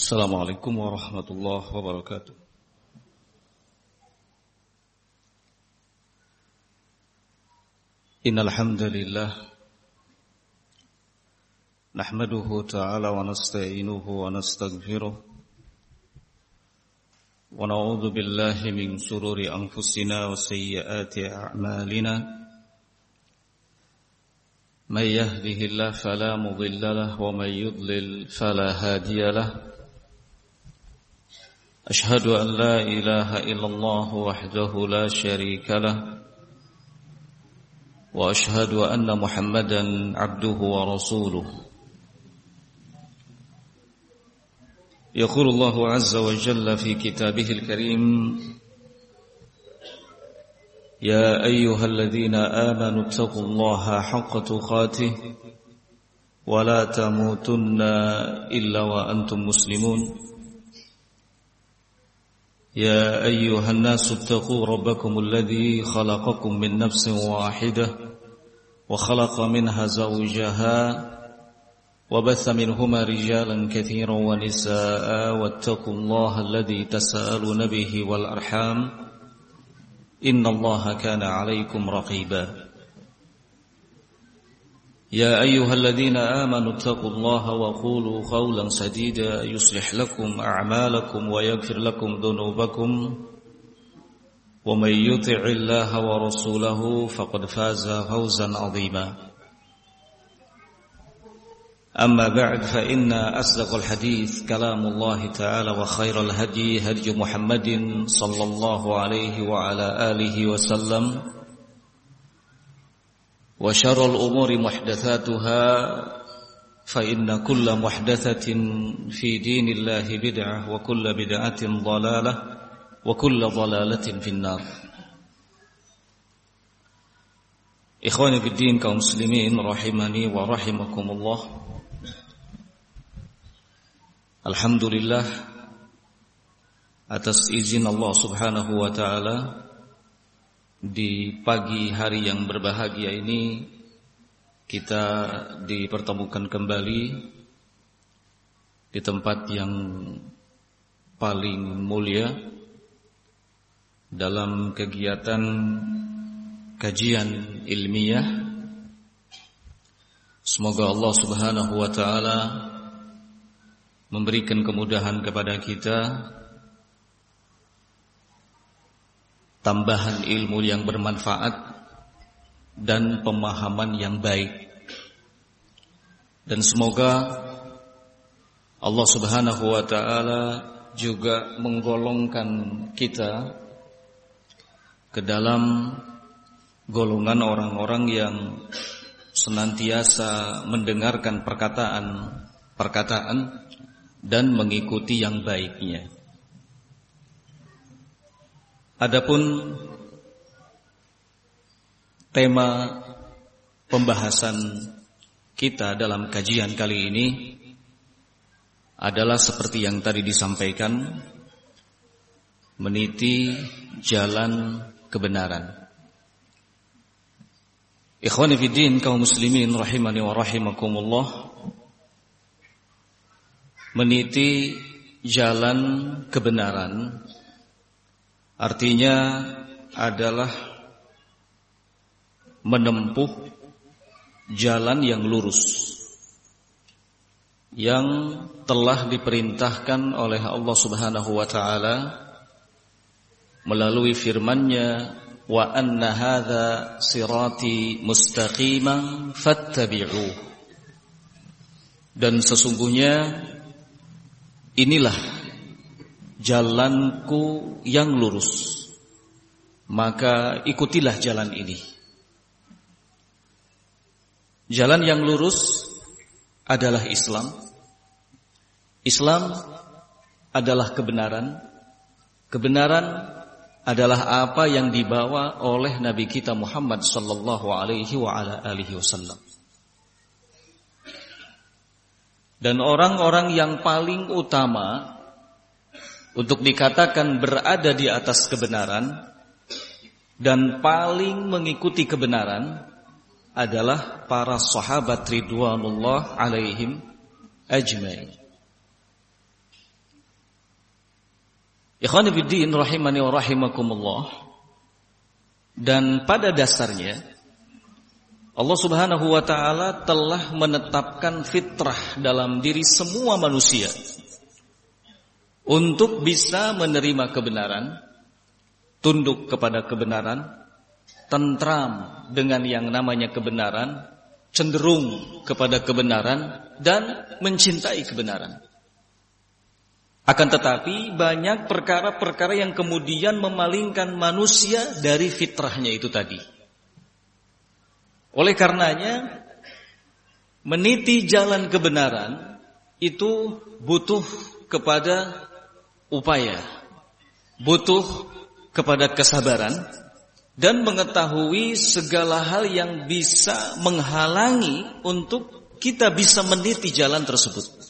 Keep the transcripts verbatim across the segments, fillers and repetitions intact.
Assalamualaikum warahmatullahi wabarakatuh. Innal hamdalillah nahmaduhu ta'ala wa nasta'inuhu wa nastaghfiruh wa na'udzu billahi min shururi anfusina wa sayyiati a'malina. Man yahdihillahu fala mudilla lahu wa man yudlil fala hadiya lahu. أشهد أن لا إله إلا الله وحده لا شريك له وأشهد أن محمدا عبده ورسوله. يقول الله عز وجل في كتابه الكريم: يا أيها الذين آمنوا اتقوا الله حق تقاته ولا تموتن إلا وأنتم مسلمون. يا أيها الناس اتقوا ربكم الذي خلقكم من نفس واحدة وخلق منها زوجها وبث منهما رجالا كثيرا ونساء واتقوا الله الذي تساءلون به والأرحام إن الله كان عليكم رقيبا. يا أيها الذين آمنوا اتقوا الله وقولوا قولا سديدا يصلح لكم أعمالكم ويغفر لكم ذنوبكم ومن يطع الله ورسوله فقد فاز فوزا عظيما. أما بعد فإن أصدق الحديث كلام الله تعالى وخير الهدي هدي محمد صلى الله عليه وعلى آله وسلم وشر الأمور محدثاتها فإن كل محدثة في دين الله بدعة وكل بدعة ضلالة وكل ضلالة في النار. Ikhwani fi din, kaum muslimin rahimani wa rahimakumullah. Alhamdulillah atas izin Allah Subhanahu wa taala, di pagi hari yang berbahagia ini kita dipertemukan kembali di tempat yang paling mulia dalam kegiatan kajian ilmiah. Semoga Allah Subhanahu wa taala memberikan kemudahan kepada kita, tambahan ilmu yang bermanfaat dan pemahaman yang baik. Dan semoga Allah Subhanahu wa taala juga menggolongkan kita ke dalam golongan orang-orang yang senantiasa mendengarkan perkataan-perkataan dan mengikuti yang baiknya. Adapun tema pembahasan kita dalam kajian kali ini adalah seperti yang tadi disampaikan, meniti jalan kebenaran. Ikhwani fi din, kaum muslimin rahimani wa rahimakumullah, meniti jalan kebenaran artinya adalah menempuh jalan yang lurus yang telah diperintahkan oleh Allah Subhanahu wa taala melalui firman-Nya, wa anna hadza sirati mustaqiman fattabi'u. Dan sesungguhnya inilah jalanku yang lurus, maka ikutilah jalan ini. Jalan yang lurus adalah Islam. Islam adalah kebenaran. Kebenaran adalah apa yang dibawa oleh Nabi kita Muhammad sallallahu alaihi wa ala alihi wasallam. Dan orang-orang yang paling utama untuk dikatakan berada di atas kebenaran dan paling mengikuti kebenaran adalah para sahabat ridwanullah alaihim ajmain. Ikhwani fiddin rahimani wa rahimakumullah. Dan pada dasarnya Allah Subhanahu wa taala telah menetapkan fitrah dalam diri semua manusia untuk bisa menerima kebenaran, tunduk kepada kebenaran, tentram dengan yang namanya kebenaran, cenderung kepada kebenaran, dan mencintai kebenaran. Akan tetapi banyak perkara-perkara yang kemudian memalingkan manusia dari fitrahnya itu tadi. Oleh karenanya, meniti jalan kebenaran itu butuh kepada upaya, butuh kepada kesabaran, dan mengetahui segala hal yang bisa menghalangi untuk kita bisa meniti jalan tersebut.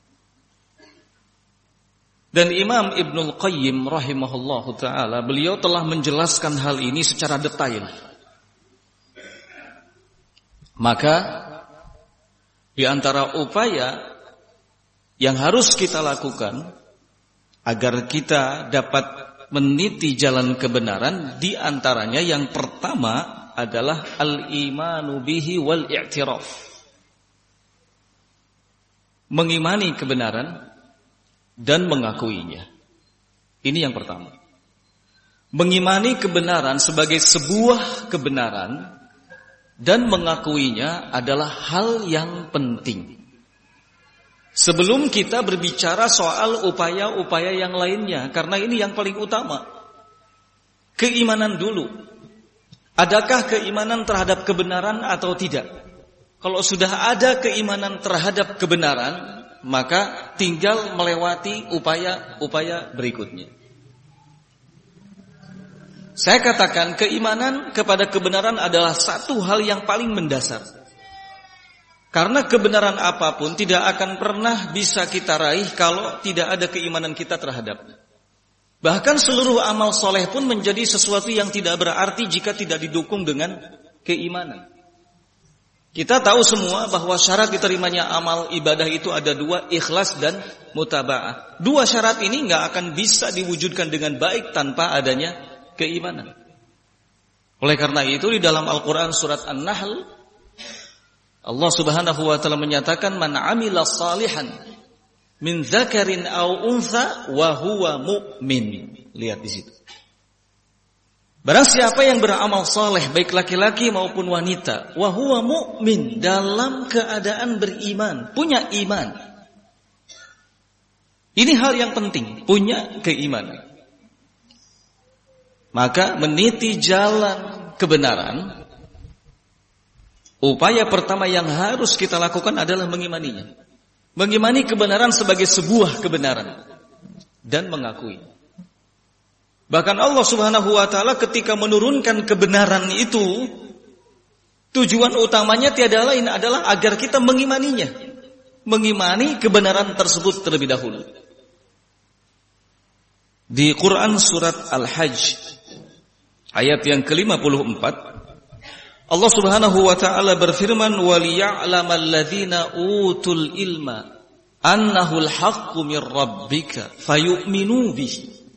Dan Imam Ibnul Qayyim rahimahullahu ta'ala, beliau telah menjelaskan hal ini secara detail. Maka di antara upaya yang harus kita lakukan agar kita dapat meniti jalan kebenaran, di antaranya yang pertama adalah al-imanu bihi wal i'tiraf. Mengimani kebenaran dan mengakuinya. Ini yang pertama. Mengimani kebenaran sebagai sebuah kebenaran dan mengakuinya adalah hal yang penting. Sebelum kita berbicara soal upaya-upaya yang lainnya, karena ini yang paling utama. Keimanan dulu. Adakah keimanan terhadap kebenaran atau tidak? Kalau sudah ada keimanan terhadap kebenaran, maka tinggal melewati upaya-upaya berikutnya. Saya katakan keimanan kepada kebenaran adalah satu hal yang paling mendasar. Karena kebenaran apapun tidak akan pernah bisa kita raih kalau tidak ada keimanan kita terhadapnya. Bahkan seluruh amal soleh pun menjadi sesuatu yang tidak berarti jika tidak didukung dengan keimanan. Kita tahu semua bahwa syarat diterimanya amal ibadah itu ada dua, ikhlas dan mutaba'ah. Dua syarat ini nggak akan bisa diwujudkan dengan baik tanpa adanya keimanan. Oleh karena itu di dalam Al-Quran surat An-Nahl, Allah Subhanahu wa ta'ala menyatakan, man amila salihan min dzakarin aw untha wa huwa mu'min. Lihat di situ. Barang siapa yang beramal saleh baik laki-laki maupun wanita, wa huwa mu'min, dalam keadaan beriman, punya iman. Ini hal yang penting, punya keimanan. Maka meniti jalan kebenaran, upaya pertama yang harus kita lakukan adalah mengimaninya. Mengimani kebenaran sebagai sebuah kebenaran dan mengakui. Bahkan Allah Subhanahu wa ta'ala ketika menurunkan kebenaran itu, tujuan utamanya tiada lain adalah agar kita mengimaninya. Mengimani kebenaran tersebut terlebih dahulu. Di Quran surat Al-Hajj ayat yang ke lima puluh empat, Allah Subhanahu wa ta'ala berfirman, وَلِيَعْلَمَ الَّذِينَ أُوتُوا الْإِلْمَ أَنَّهُ الْحَقُّ مِنْ رَبِّكَ فَيُؤْمِنُوا بِهِ.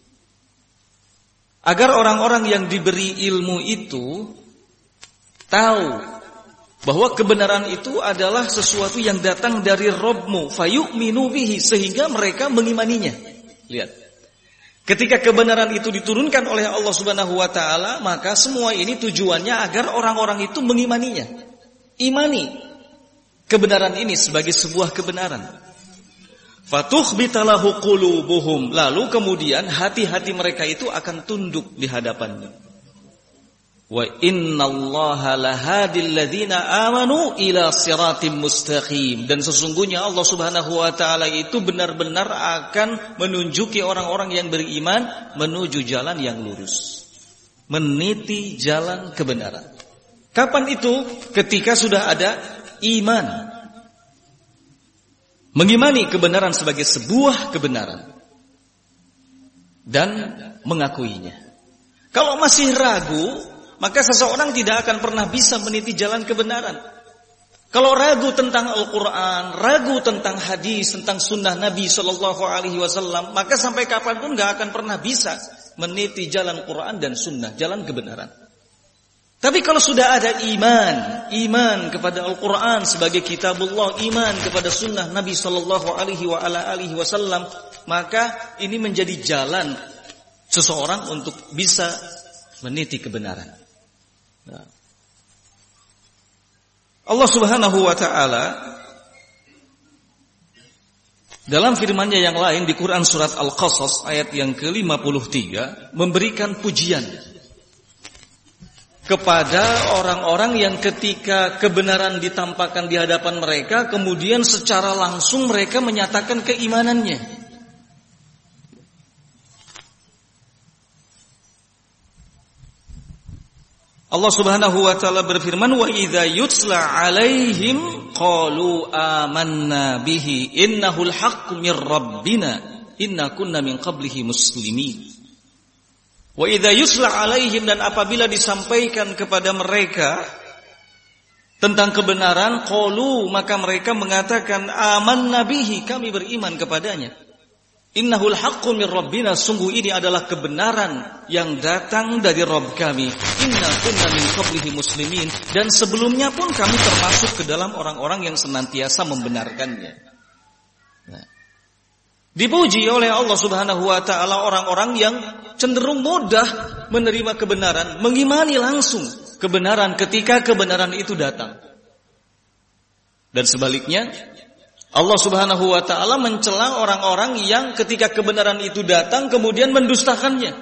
Agar orang-orang yang diberi ilmu itu tahu bahwa kebenaran itu adalah sesuatu yang datang dari Rabbmu, fayu'minu bihi, sehingga mereka mengimaninya. Lihat. Ketika kebenaran itu diturunkan oleh Allah Subhanahu wa ta'ala, maka semua ini tujuannya agar orang-orang itu mengimaninya. Imani kebenaran ini sebagai sebuah kebenaran. Fatukhbitalahu qulubuhum, lalu kemudian hati-hati mereka itu akan tunduk di hadapannya. Wa innallaha lahadil ladzina amanu ila siratim mustaqim, dan sesungguhnya Allah Subhanahu wa taala itu benar-benar akan menunjuki orang-orang yang beriman menuju jalan yang lurus, meniti jalan kebenaran. Kapan itu? Ketika sudah ada iman. Mengimani kebenaran sebagai sebuah kebenaran dan mengakuinya. Kalau masih ragu, maka seseorang tidak akan pernah bisa meniti jalan kebenaran. Kalau ragu tentang Al-Quran, ragu tentang hadis, tentang sunnah Nabi Shallallahu Alaihi Wasallam, maka sampai kapanpun gak akan pernah bisa meniti jalan Quran dan sunnah, jalan kebenaran. Tapi kalau sudah ada iman, iman kepada Al-Quran sebagai kitabullah, iman kepada sunnah Nabi Shallallahu Alaihi Wasallam, maka ini menjadi jalan seseorang untuk bisa meniti kebenaran. Nah. Allah Subhanahu wa taala dalam firman-Nya yang lain di Quran surat Al-Qasas ayat yang ke lima puluh tiga memberikan pujian kepada orang-orang yang ketika kebenaran ditampakkan di hadapan mereka, kemudian secara langsung mereka menyatakan keimanannya. Allah Subhanahu wa taala berfirman, wa idza yutla alaihim qalu amanna bihi innahul haqqu mir rabbina inna kunna min qablihi muslimin. Wa idza yutla alaihim, dan apabila disampaikan kepada mereka tentang kebenaran, qalu, maka mereka mengatakan amanna bihi, kami beriman kepadanya. Innahul haqqu mir rabbina, sungguh ini adalah kebenaran yang datang dari Rabb kami. Inna kunna min qablihi muslimin, dan sebelumnya pun kami termasuk ke dalam orang-orang yang senantiasa membenarkannya. Nah, dipuji oleh Allah Subhanahu wa taala orang-orang yang cenderung mudah menerima kebenaran, mengimani langsung kebenaran ketika kebenaran itu datang. Dan sebaliknya, Allah Subhanahu wa taala mencela orang-orang yang ketika kebenaran itu datang kemudian mendustakannya.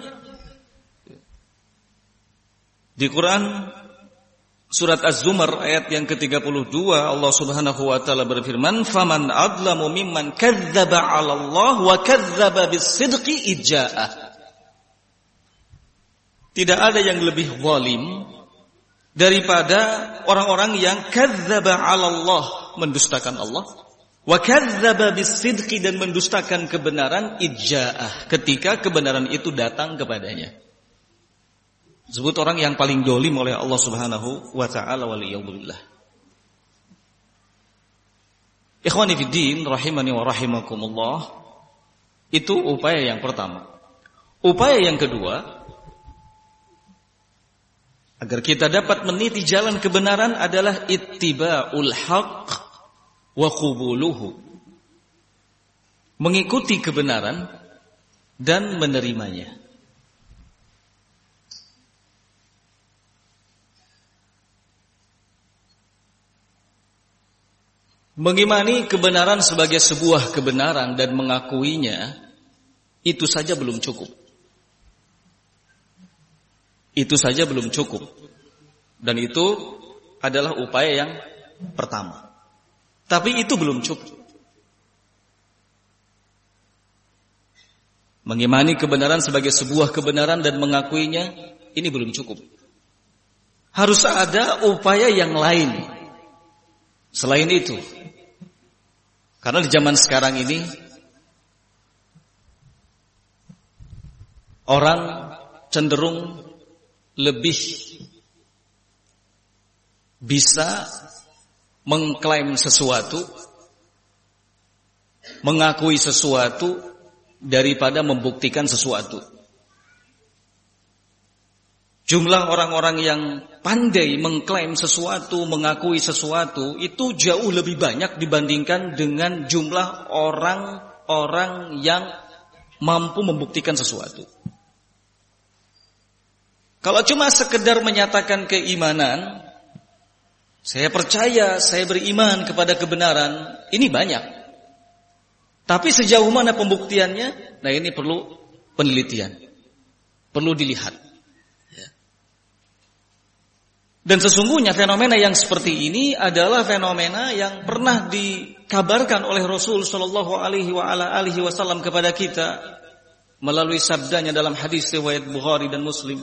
Di Quran surat Az-Zumar ayat yang ke tiga puluh dua, Allah Subhanahu wa taala berfirman, "Faman adlamu mimman kadzdzaba 'ala Allah wa kadzdzaba bis-sidqi ija'ah." Tidak ada yang lebih zalim daripada orang-orang yang kadzdzaba 'ala Allah, mendustakan Allah, wa kadzdzaba bis-sidqi, dan mendustakan kebenaran ija'ah, ketika kebenaran itu datang kepadanya. Disebut orang yang paling dolim oleh Allah Subhanahu wa taala, waliyadzubillah. Ikhwani fid din rahimani wa rahimakumullah, itu upaya yang pertama. Upaya yang kedua agar kita dapat meniti jalan kebenaran adalah ittiba'ul haqq wa qubuluhu, mengikuti kebenaran dan menerimanya. Mengimani kebenaran sebagai sebuah kebenaran dan mengakuinya, itu saja belum cukup. Itu saja belum cukup. Dan itu adalah upaya yang pertama. Tapi itu belum cukup. Mengimani kebenaran sebagai sebuah kebenaran dan mengakuinya, ini belum cukup. Harus ada upaya yang lain selain itu. Karena di zaman sekarang ini orang cenderung lebih bisa mengklaim sesuatu, mengakui sesuatu daripada membuktikan sesuatu. Jumlah orang-orang yang pandai mengklaim sesuatu, mengakui sesuatu, itu jauh lebih banyak dibandingkan dengan jumlah orang-orang yang mampu membuktikan sesuatu. Kalau cuma sekedar menyatakan keimanan, saya percaya, saya beriman kepada kebenaran, ini banyak. Tapi sejauh mana pembuktiannya? Nah, ini perlu penelitian, perlu dilihat. Dan sesungguhnya fenomena yang seperti ini adalah fenomena yang pernah dikabarkan oleh Rasul Shallallahu Alaihi Wasallam kepada kita melalui sabdanya dalam hadis riwayat Bukhari dan Muslim.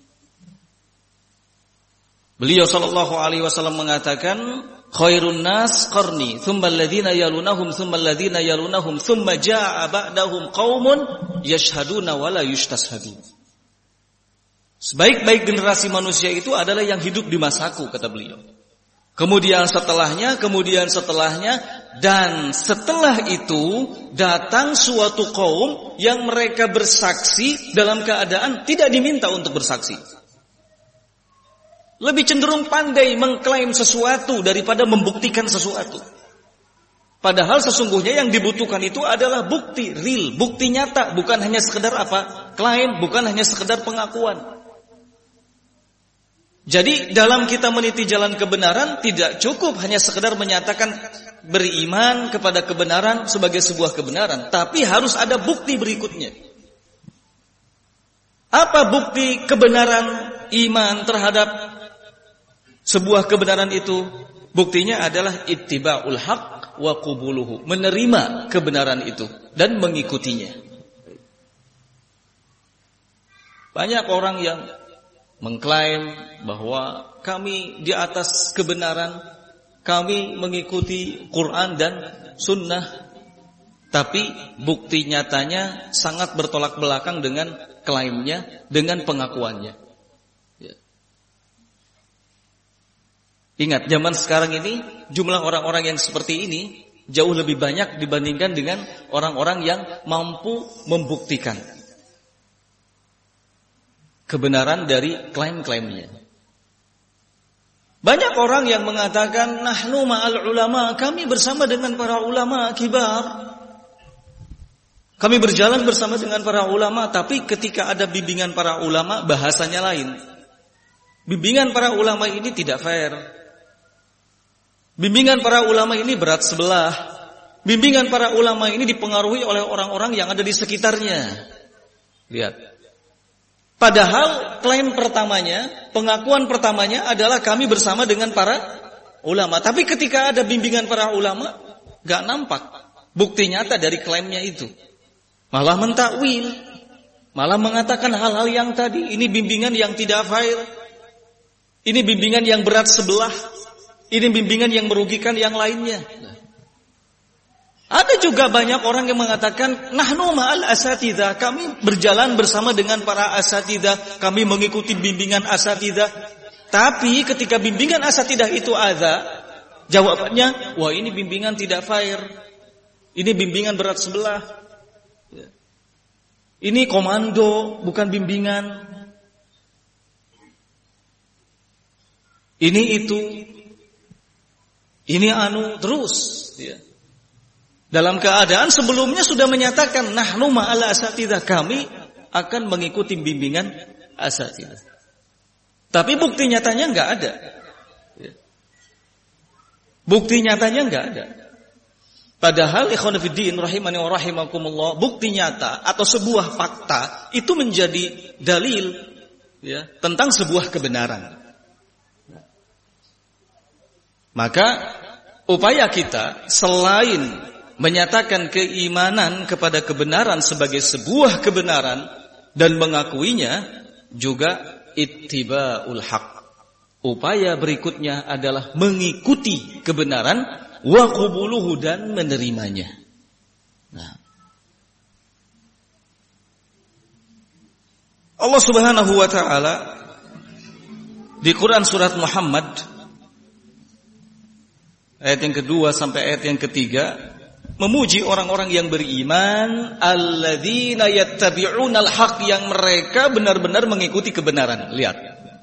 Beliau Shallallahu Alaihi Wasallam mengatakan, khairun nas qarni, thumma alladhina yalunahum, thumma alladhina yalunahum, thumma jaa'a ba'dahum qaumun yashhaduna wa la yustashhadun. Sebaik-baik generasi manusia itu adalah yang hidup di masaku, kata beliau. Kemudian setelahnya, kemudian setelahnya, dan setelah itu datang suatu kaum yang mereka bersaksi dalam keadaan tidak diminta untuk bersaksi. Lebih cenderung pandai mengklaim sesuatu daripada membuktikan sesuatu. Padahal sesungguhnya yang dibutuhkan itu adalah bukti real, bukti nyata, bukan hanya sekedar apa? Klaim, bukan hanya sekedar pengakuan. Jadi dalam kita meniti jalan kebenaran tidak cukup hanya sekedar menyatakan beriman kepada kebenaran sebagai sebuah kebenaran, tapi harus ada bukti berikutnya. Apa bukti kebenaran iman terhadap sebuah kebenaran itu? Buktinya adalah ittiba'ul haq wa qubuluhu, menerima kebenaran itu dan mengikutinya. Banyak orang yang mengklaim bahwa kami di atas kebenaran, kami mengikuti Quran dan Sunnah, tapi bukti nyatanya sangat bertolak belakang dengan klaimnya, dengan pengakuannya. Ya. Ingat, zaman sekarang ini jumlah orang-orang yang seperti ini jauh lebih banyak dibandingkan dengan orang-orang yang mampu membuktikan kebenaran dari klaim-klaimnya. Banyak orang yang mengatakan nahnu ma'al ulama, kami bersama dengan para ulama kibar. Kami berjalan bersama dengan para ulama, tapi ketika ada bimbingan para ulama bahasanya lain. Bimbingan para ulama ini tidak fair. Bimbingan para ulama ini berat sebelah. Bimbingan para ulama ini dipengaruhi oleh orang-orang yang ada di sekitarnya. Lihat. Padahal klaim pertamanya, pengakuan pertamanya adalah kami bersama dengan para ulama. Tapi ketika ada bimbingan para ulama, gak nampak bukti nyata dari klaimnya itu. Malah mentakwil, malah mengatakan hal-hal yang tadi. Ini bimbingan yang tidak fair. Ini bimbingan yang berat sebelah. Ini bimbingan yang merugikan yang lainnya. Ada juga banyak orang yang mengatakan nahnu ma'al asatidzah, kami berjalan bersama dengan para asatidzah, kami mengikuti bimbingan asatidzah. Tapi ketika bimbingan asatidzah itu ada, jawabannya, wah ini bimbingan tidak fair. Ini bimbingan berat sebelah. Ini komando, bukan bimbingan. Ini itu. Ini anu terus, ya. Dalam keadaan sebelumnya sudah menyatakan nahnu ma'al asatidzah, kami akan mengikuti bimbingan asatidzah. Tapi bukti nyatanya enggak ada. Bukti nyatanya enggak ada. Padahal ikhwan fillah rahimani wa rahimakumullah, bukti nyata atau sebuah fakta itu menjadi dalil ya tentang sebuah kebenaran. Maka upaya kita selain menyatakan keimanan kepada kebenaran sebagai sebuah kebenaran dan mengakuinya, juga ittiba'ul haq. Upaya berikutnya adalah mengikuti kebenaran wa qubuluhu, dan menerimanya. Nah. Allah Subhanahu wa taala di Quran surat Muhammad ayat yang kedua sampai ayat yang ketiga memuji orang-orang yang beriman, alladzina yattabi'unal haq, yang mereka benar-benar mengikuti kebenaran. Lihat.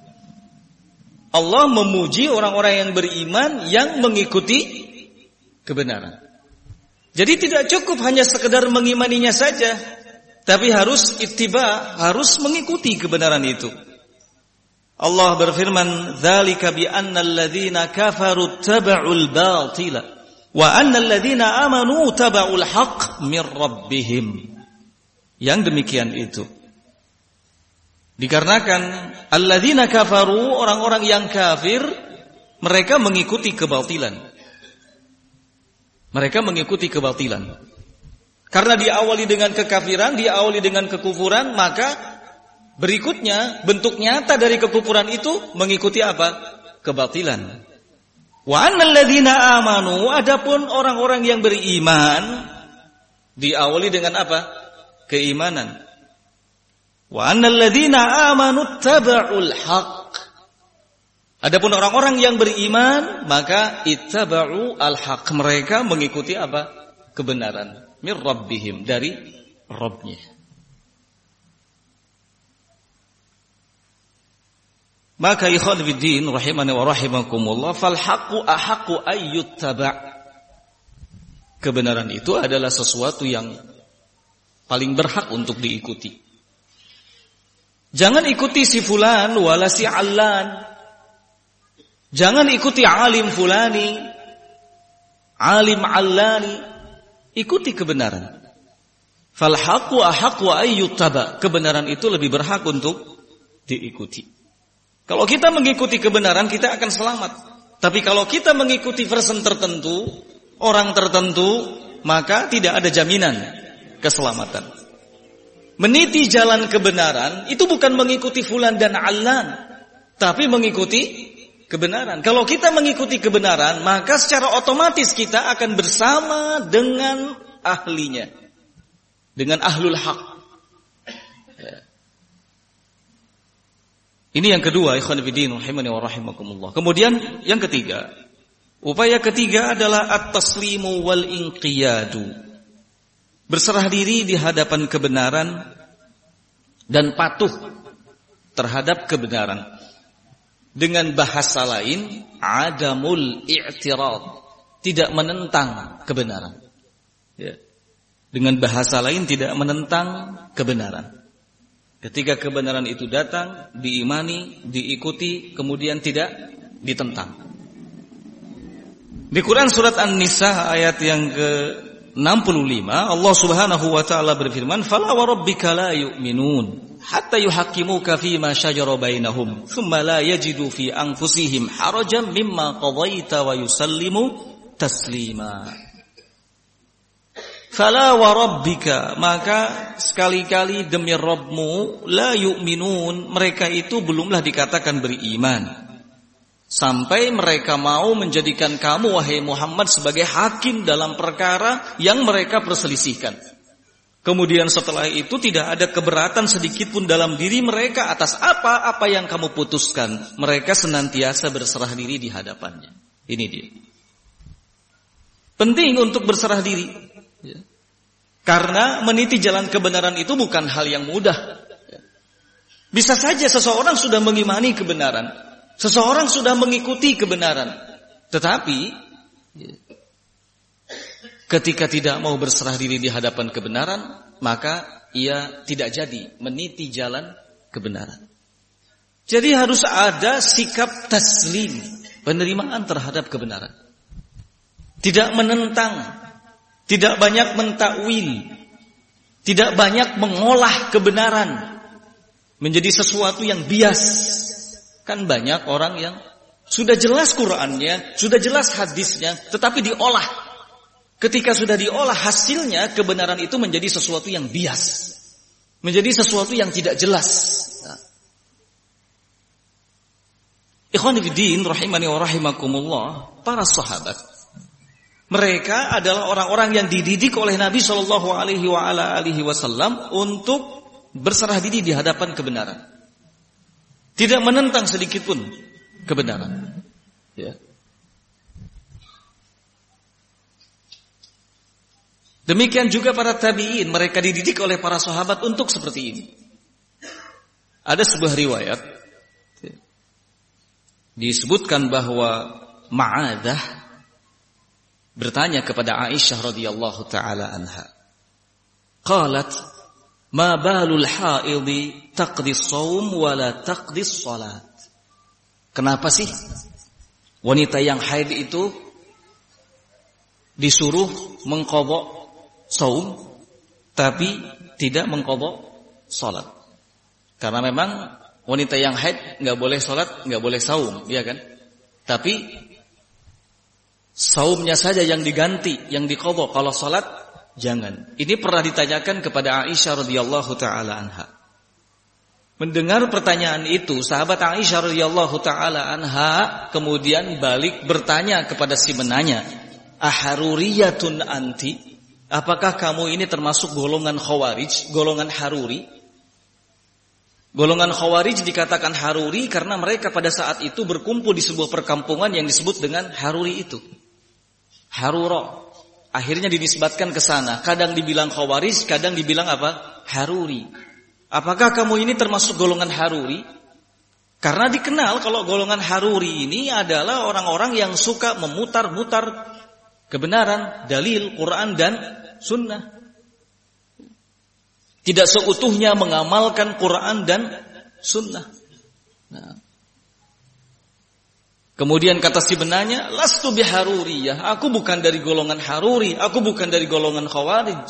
Allah memuji orang-orang yang beriman yang mengikuti kebenaran. Jadi tidak cukup hanya sekedar mengimaninya saja, tapi harus ittiba, harus mengikuti kebenaran itu. Allah berfirman, "Dzalika bi annal ladzina kafaru taba'ul batila wa annal ladzina amanu taba'ul haqq mir rabbihim." Yang demikian itu dikarenakan alladzina kafaru, orang-orang yang kafir, mereka mengikuti kebatilan. Mereka mengikuti kebatilan. Karena diawali dengan kekafiran, diawali dengan kekufuran, maka berikutnya bentuk nyata dari kekufuran itu mengikuti apa? Kebatilan. Wa annal ladzina amanu, adapun orang-orang yang beriman diawali dengan apa? Keimanan. Wa annal ladzina amanu taba'ul haqq. Adapun orang-orang yang beriman, maka ittaba'u al-haq, mereka mengikuti apa? Kebenaran. Mir rabbihim, dari Rabbnya. Maka ikhwan fiddin rahimani wa rahimakumullah, fal haqqu ahaqqu ayyuttaba'. Kebenaran itu adalah sesuatu yang paling berhak untuk diikuti. Jangan ikuti si fulan wala si allan. Jangan ikuti alim fulani, alim allani. Ikuti kebenaran. Fal haqqu ahaqqu ayyuttaba'. Kebenaran itu lebih berhak untuk diikuti. Kalau kita mengikuti kebenaran, kita akan selamat. Tapi kalau kita mengikuti versi tertentu, orang tertentu, maka tidak ada jaminan keselamatan. Meniti jalan kebenaran itu bukan mengikuti fulan dan allan, tapi mengikuti kebenaran. Kalau kita mengikuti kebenaran, maka secara otomatis kita akan bersama dengan ahlinya, dengan ahlul haq. Ini yang kedua, ikhwan fillah rahimani wa rahimakumullah. Kemudian yang ketiga, upaya ketiga adalah at-taslimu wal inqiyadu. Berserah diri di hadapan kebenaran dan patuh terhadap kebenaran. Dengan bahasa lain, adamul i'tirad, tidak menentang kebenaran. Ya. Dengan bahasa lain, tidak menentang kebenaran. Ketika kebenaran itu datang, diimani, diikuti, kemudian tidak ditentang. Di Quran surat An-Nisa ayat yang ke enam puluh lima, Allah Subhanahu wa taala berfirman, "Fala wa rabbika la yu'minun hatta yuhaqqimuka fima shajara bainahum, thumma la yajidu fi anfusihim harajan mimma qadaita wa yusallimu taslima." Fala wa rabbika, maka sekali-kali demi Rabbmu, la yu'minun, mereka itu belumlah dikatakan beriman, sampai mereka mau menjadikan kamu, wahai Muhammad, sebagai hakim dalam perkara yang mereka perselisihkan. Kemudian setelah itu tidak ada keberatan sedikit pun dalam diri mereka atas apa-apa yang kamu putuskan. Mereka senantiasa berserah diri di hadapannya. Ini dia. Penting untuk berserah diri. Ya. Karena meniti jalan kebenaran itu bukan hal yang mudah. Ya. Bisa saja seseorang sudah mengimani kebenaran, seseorang sudah mengikuti kebenaran, tetapi ya, ketika tidak mau berserah diri di hadapan kebenaran, maka ia tidak jadi meniti jalan kebenaran. Jadi harus ada sikap taslim, penerimaan terhadap kebenaran. Tidak menentang, tidak banyak mentakwil, tidak banyak mengolah kebenaran menjadi sesuatu yang bias. Kan banyak orang yang sudah jelas Qur'annya, sudah jelas hadisnya, tetapi diolah. Ketika sudah diolah, hasilnya kebenaran itu menjadi sesuatu yang bias, menjadi sesuatu yang tidak jelas. Nah. Ikhwan fillah rahimani wa rahimakumullah, para sahabat, mereka adalah orang-orang yang dididik oleh Nabi Shallallahu Alaihi Wasallam untuk berserah diri di hadapan kebenaran, tidak menentang sedikit pun kebenaran. Ya. Demikian juga para tabi'in, mereka dididik oleh para sahabat untuk seperti ini. Ada sebuah riwayat disebutkan bahwa Ma'adah bertanya kepada Aisyah radhiyallahu taala anha. Qalat, "Ma balul haidhi taqdi shaum wa la taqdi shalat?" Kenapa sih wanita yang haid itu disuruh mengqadha shaum tapi tidak mengqadha salat? Karena memang wanita yang haid enggak boleh salat, enggak boleh saum, ya kan? Tapi saumnya saja yang diganti, yang diqadha, kalau salat jangan. Ini pernah ditanyakan kepada Aisyah radhiyallahu taala anha. Mendengar pertanyaan itu, sahabat Aisyah radhiyallahu taala anha kemudian balik bertanya kepada si menanya, "Aharuriyatun anti?" Apakah kamu ini termasuk golongan Khawarij, golongan Haruri? Golongan Khawarij dikatakan Haruri karena mereka pada saat itu berkumpul di sebuah perkampungan yang disebut dengan Haruri itu. Harura. Akhirnya dinisbatkan ke sana. Kadang dibilang Khawarij, kadang dibilang apa? Haruri. Apakah kamu ini termasuk golongan Haruri? Karena dikenal kalau golongan Haruri ini adalah orang-orang yang suka memutar-mutar kebenaran, dalil, Quran dan Sunnah. Tidak seutuhnya mengamalkan Quran dan Sunnah. Nah. Kemudian kata si benarnya, lastu biharuriyah. Aku bukan dari golongan Haruri, aku bukan dari golongan Khawarij.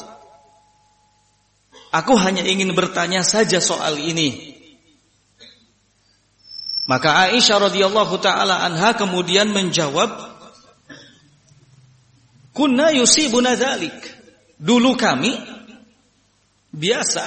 Aku hanya ingin bertanya saja soal ini. Maka Aisyah radhiyallahu taala anha kemudian menjawab, kunna yusibuna dzalik. Dulu kami biasa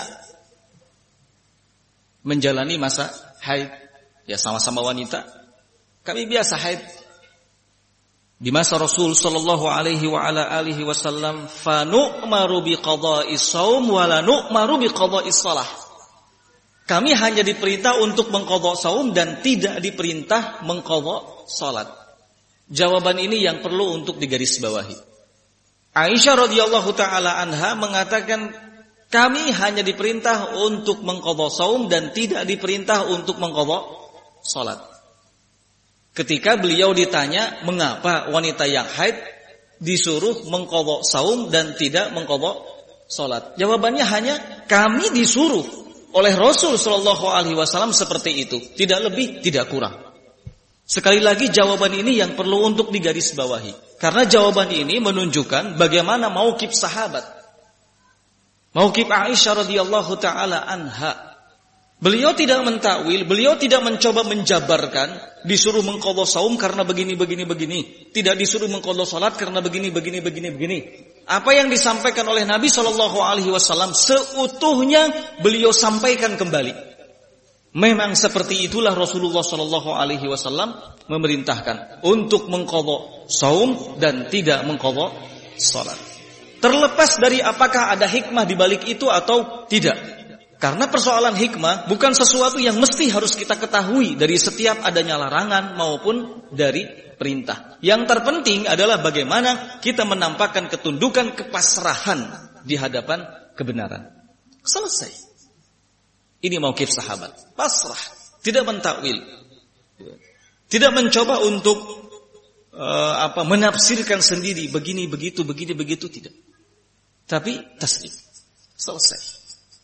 menjalani masa haid, ya sama-sama wanita. Kami biasa haid. Di masa Rasul sallallahu alaihi wa ala alihi wasallam, fa nu'maru bi qada'is shaum wa la nu'maru bi qada'is shalah. Kami hanya diperintah untuk mengqadha saum dan tidak diperintah mengqadha salat. Jawaban ini yang perlu untuk digarisbawahi. Aisyah radhiyallahu taala anha mengatakan, kami hanya diperintah untuk mengqadha saum dan tidak diperintah untuk mengqadha salat. Ketika beliau ditanya mengapa wanita yang haid disuruh mengqadha saum dan tidak mengqadha salat, jawabannya hanya kami disuruh oleh Rasul sallallahu alaihi wasallam seperti itu, tidak lebih, tidak kurang. Sekali lagi jawaban ini yang perlu untuk digarisbawahi, karena jawaban ini menunjukkan bagaimana mauqif sahabat, mauqif Aisyah radhiyallahu taala anha. Beliau tidak mentakwil, beliau tidak mencoba menjabarkan disuruh mengqadha saum karena begini begini begini, tidak disuruh mengqadha salat karena begini begini begini begini. Apa yang disampaikan oleh Nabi sallallahu alaihi wasallam seutuhnya beliau sampaikan kembali. Memang seperti itulah Rasulullah sallallahu alaihi wasallam memerintahkan untuk mengqadha saum dan tidak mengqadha salat. Terlepas dari apakah ada hikmah di balik itu atau tidak. Karena persoalan hikmah bukan sesuatu yang mesti harus kita ketahui dari setiap adanya larangan maupun dari perintah. Yang terpenting adalah bagaimana kita menampakkan ketundukan, kepasrahan di hadapan kebenaran. Selesai. Ini mauqif sahabat. Pasrah, tidak mentakwil. Tidak mencoba untuk uh, apa menafsirkan sendiri begini begitu begini begitu, tidak. Tapi taslim. Selesai.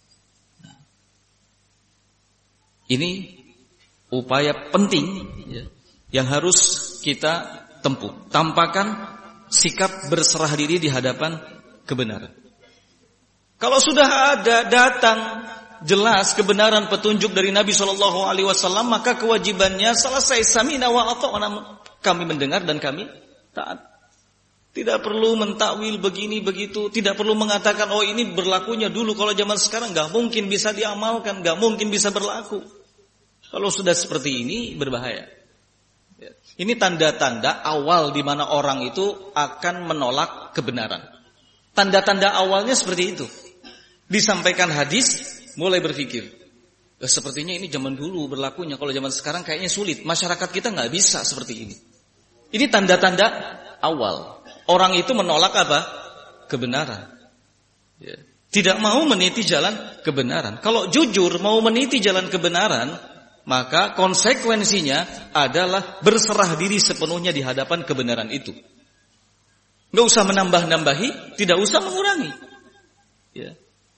Ini upaya penting ya, yang harus kita tempuh. Tampakkan sikap berserah diri di hadapan kebenaran. Kalau sudah ada datang jelas kebenaran petunjuk dari Nabi shallallahu alaihi wasallam, maka kewajibannya selesai, samina wa ata'na, kami mendengar dan kami taat. Tidak perlu mentakwil begini begitu, tidak perlu mengatakan oh ini berlakunya dulu, kalau zaman sekarang nggak mungkin bisa diamalkan, nggak mungkin bisa berlaku. Kalau sudah seperti ini berbahaya. Ini tanda-tanda awal di mana orang itu akan menolak kebenaran. Tanda-tanda awalnya seperti itu. Disampaikan hadis, mulai berpikir, eh, sepertinya ini zaman dulu berlakunya, kalau zaman sekarang kayaknya sulit. Masyarakat kita nggak bisa seperti ini. Ini tanda-tanda awal. Orang itu menolak apa? Kebenaran. Ya. Tidak mau meniti jalan kebenaran. Kalau jujur mau meniti jalan kebenaran, maka konsekuensinya adalah berserah diri sepenuhnya di hadapan kebenaran itu. Nggak usah menambah-nambahi, tidak usah mengurangi. Ya.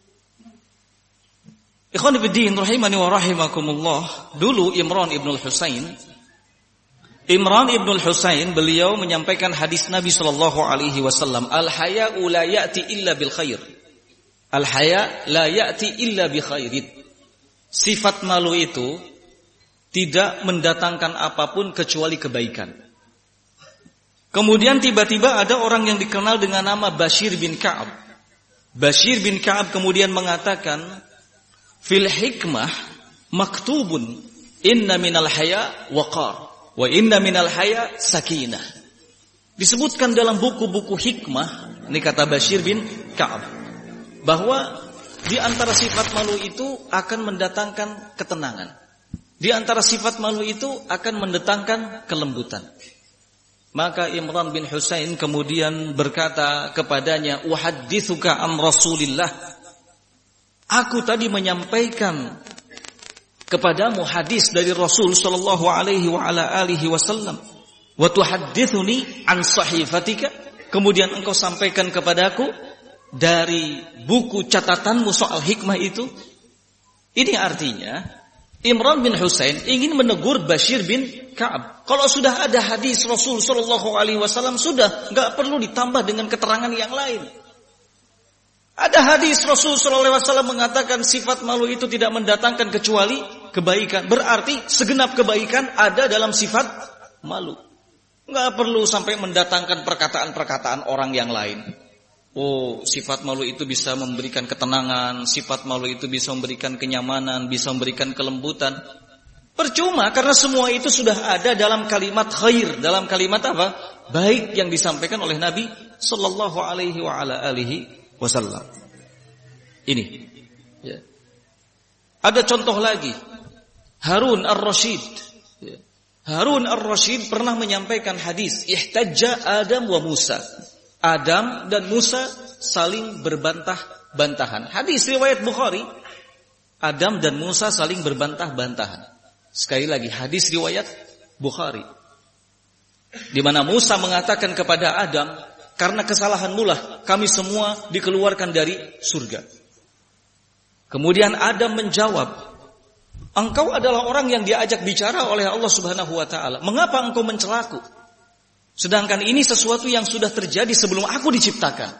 Ikhwan fillah rahimani wa rahimakumullah. Dulu Imran ibn al-Husain, Imran ibn al-Husain beliau menyampaikan hadis Nabi sallallahu alaihi wasallam, al-haya'u la ya'ti illa bil khair. Al-haya' la ya'ti illa bi khairin. Sifat malu itu tidak mendatangkan apapun kecuali kebaikan. Kemudian tiba-tiba ada orang yang dikenal dengan nama Bashir bin Ka'ab. Bashir bin Ka'ab kemudian mengatakan, fil hikmah maktubun inna minal haya waqar wa inna minal haya sakinah. Disebutkan dalam buku-buku hikmah, ini kata Bashir bin Ka'ab, bahwa di antara sifat malu itu akan mendatangkan ketenangan. Di antara sifat malu itu akan mendatangkan kelembutan. Maka Imran bin Husain kemudian berkata kepadanya, "Uhadditsuka an Rasulillah." Aku tadi menyampaikan kepadamu hadis dari Rasul sallallahu alaihi wa ala alihi wasallam. Wa tuhaddithuni an sahifatika. Kemudian engkau sampaikan kepadaku dari buku catatanmu soal hikmah itu. Ini artinya Imran bin Husain ingin menegur Bashir bin Ka'ab. Kalau sudah ada hadis Rasul sallallahu alaihi wasallam sudah, enggak perlu ditambah dengan keterangan yang lain. Ada hadis Rasul sallallahu alaihi wasallam mengatakan sifat malu itu tidak mendatangkan kecuali kebaikan. Berarti segenap kebaikan ada dalam sifat malu. Enggak perlu sampai mendatangkan perkataan-perkataan orang yang lain. Oh, sifat malu itu bisa memberikan ketenangan, sifat malu itu bisa memberikan kenyamanan, bisa memberikan kelembutan. Percuma, karena semua itu sudah ada dalam kalimat khair, dalam kalimat apa? Baik yang disampaikan oleh Nabi sallallahu alaihi wa ala alihi wasallam. Ini. Ya. Ada contoh lagi. Harun ar-Rasyid. Ya. Harun ar-Rasyid pernah menyampaikan hadis, ihtajja Adam wa Musa. Adam dan Musa saling berbantah-bantahan. Hadis riwayat Bukhari. Adam dan Musa saling berbantah-bantahan. Sekali lagi hadis riwayat Bukhari. Di mana Musa mengatakan kepada Adam, karena kesalahanmu lah kami semua dikeluarkan dari surga. Kemudian Adam menjawab, engkau adalah orang yang diajak bicara oleh Allah Subhanahu wa taala. Mengapa engkau mencelaku? Sedangkan ini sesuatu yang sudah terjadi sebelum aku diciptakan.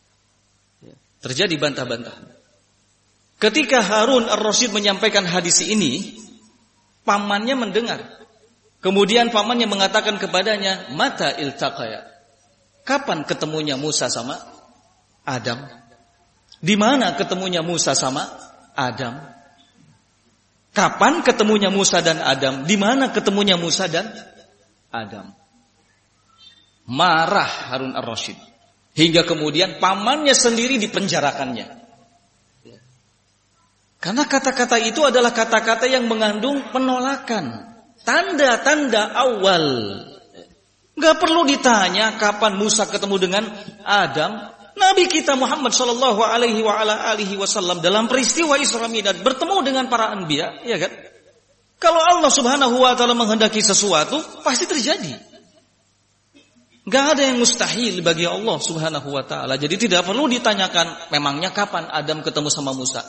Terjadi bantah-bantahan. Ketika Harun ar-Rasyid menyampaikan hadis ini, pamannya mendengar. Kemudian pamannya mengatakan kepadanya, mata iltaqaya. Kapan ketemunya Musa sama Adam? Di mana ketemunya Musa sama Adam? Kapan ketemunya Musa dan Adam? Di mana ketemunya Musa dan Adam? Marah Harun ar-Rasyid. Hingga kemudian pamannya sendiri dipenjarakannya. Karena kata-kata itu adalah kata-kata yang mengandung penolakan. Tanda-tanda awal. Gak perlu ditanya kapan Musa ketemu dengan Adam. Nabi kita Muhammad sallallahu alaihi wa ala alihi wasallam dalam peristiwa Isra Mi'raj bertemu dengan para anbiya, ya kan? Kalau Allah Subhanahu wa taala menghendaki sesuatu, pasti terjadi. Gak ada yang mustahil bagi Allah Subhanahu wa taala. Jadi tidak perlu ditanyakan memangnya kapan Adam ketemu sama Musa.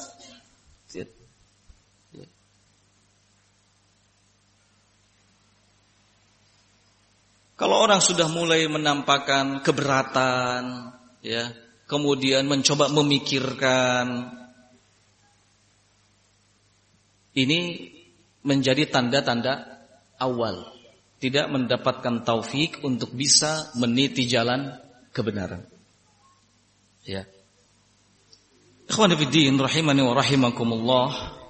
Kalau orang sudah mulai menampakkan keberatan, ya, kemudian mencoba memikirkan, ini menjadi tanda-tanda awal tidak mendapatkan taufik untuk bisa meniti jalan kebenaran. Ya. Ikhwani fiddin rahimani wa rahimakumullah.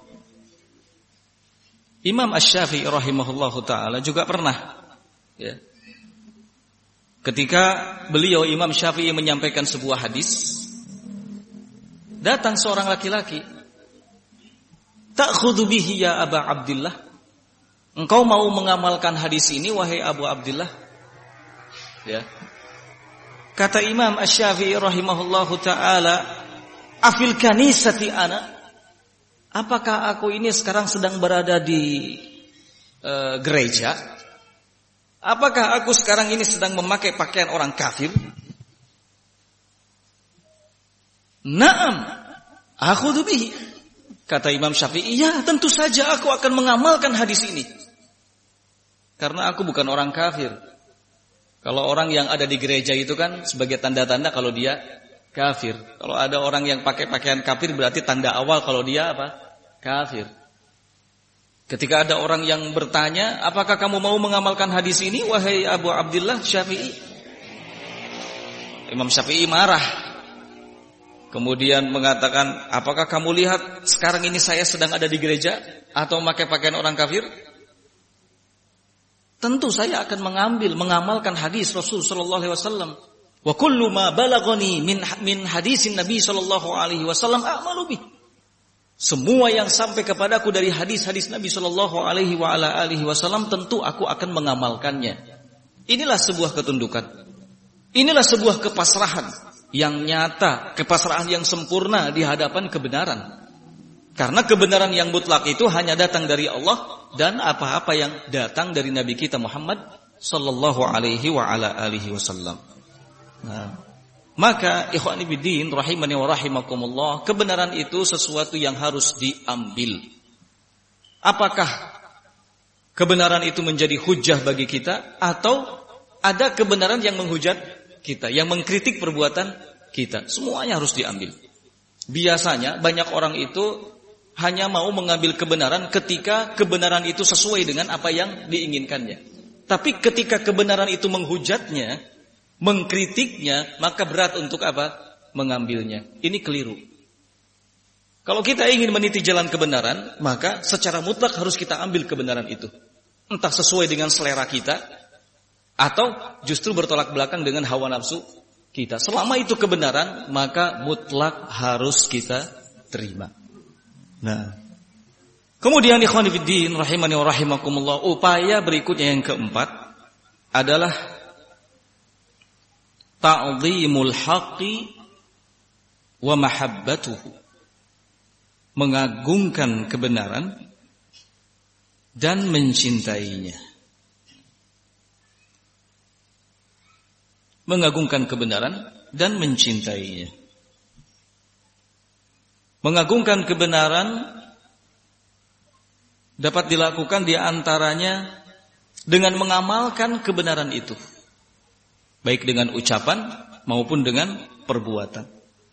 Imam Asy-Syafi'i rahimahullahu taala juga pernah, ya, ketika beliau Imam Syafi'i menyampaikan sebuah hadis, datang seorang laki-laki, ta'khudhu bihi ya Aba Abdillah. Engkau mau mengamalkan hadis ini wahai Abu Abdillah? Ya. Kata Imam Asy-Syafi'i rahimahullahu taala, afil kanisati ana? Apakah aku ini sekarang sedang berada di uh, gereja? Apakah aku sekarang ini sedang memakai pakaian orang kafir? Naam, akhudhu bihi. Kata Imam Syafi'i, ya tentu saja aku akan mengamalkan hadis ini. Karena aku bukan orang kafir. Kalau orang yang ada di gereja itu kan sebagai tanda-tanda kalau dia kafir. Kalau ada orang yang pakai pakaian kafir berarti tanda awal kalau dia apa? Kafir. Ketika ada orang yang bertanya, apakah kamu mau mengamalkan hadis ini wahai Abu Abdillah Syafi'i? Imam Syafi'i marah. Kemudian mengatakan, apakah kamu lihat sekarang ini saya sedang ada di gereja atau memakai pakaian orang kafir? Tentu saya akan mengambil, mengamalkan hadis Rasul sallallahu alaihi wasallam. Wa kullu ma balaghani min min hadisin Nabi sallallahu alaihi wasallam a'malu bih. Semua yang sampai kepadaku dari hadis-hadis Nabi Shallallahu Alaihi Wasallam tentu aku akan mengamalkannya. Inilah sebuah ketundukan. Inilah sebuah kepasrahan yang nyata, kepasrahan yang sempurna di hadapan kebenaran. Karena kebenaran yang mutlak itu hanya datang dari Allah dan apa-apa yang datang dari Nabi kita Muhammad sallallahu alaihi wa ala alihi wasallam. Nah, maka ikhwani biddin rahimani wa rahimakumullah, kebenaran itu sesuatu yang harus diambil. Apakah kebenaran itu menjadi hujjah bagi kita atau ada kebenaran yang menghujat kita, yang mengkritik perbuatan kita? Semuanya harus diambil. Biasanya banyak orang itu hanya mau mengambil kebenaran ketika kebenaran itu sesuai dengan apa yang diinginkannya. Tapi ketika kebenaran itu menghujatnya, mengkritiknya, maka berat untuk apa? Mengambilnya. Ini keliru. Kalau kita ingin meniti jalan kebenaran, maka secara mutlak harus kita ambil kebenaran itu. Entah sesuai dengan selera kita, atau justru bertolak belakang dengan hawa nafsu kita. Selama itu kebenaran, maka mutlak harus kita terima. Nah, kemudian ikhwan fillah rahimani wa rahimakumullah, upaya berikutnya yang keempat adalah ta'zimul haqqi wa mahabbatuhu. Mengagungkan kebenaran dan mencintainya. Mengagungkan kebenaran dan mencintainya. Mengagungkan kebenaran dapat dilakukan di antaranya dengan mengamalkan kebenaran itu, baik dengan ucapan maupun dengan perbuatan.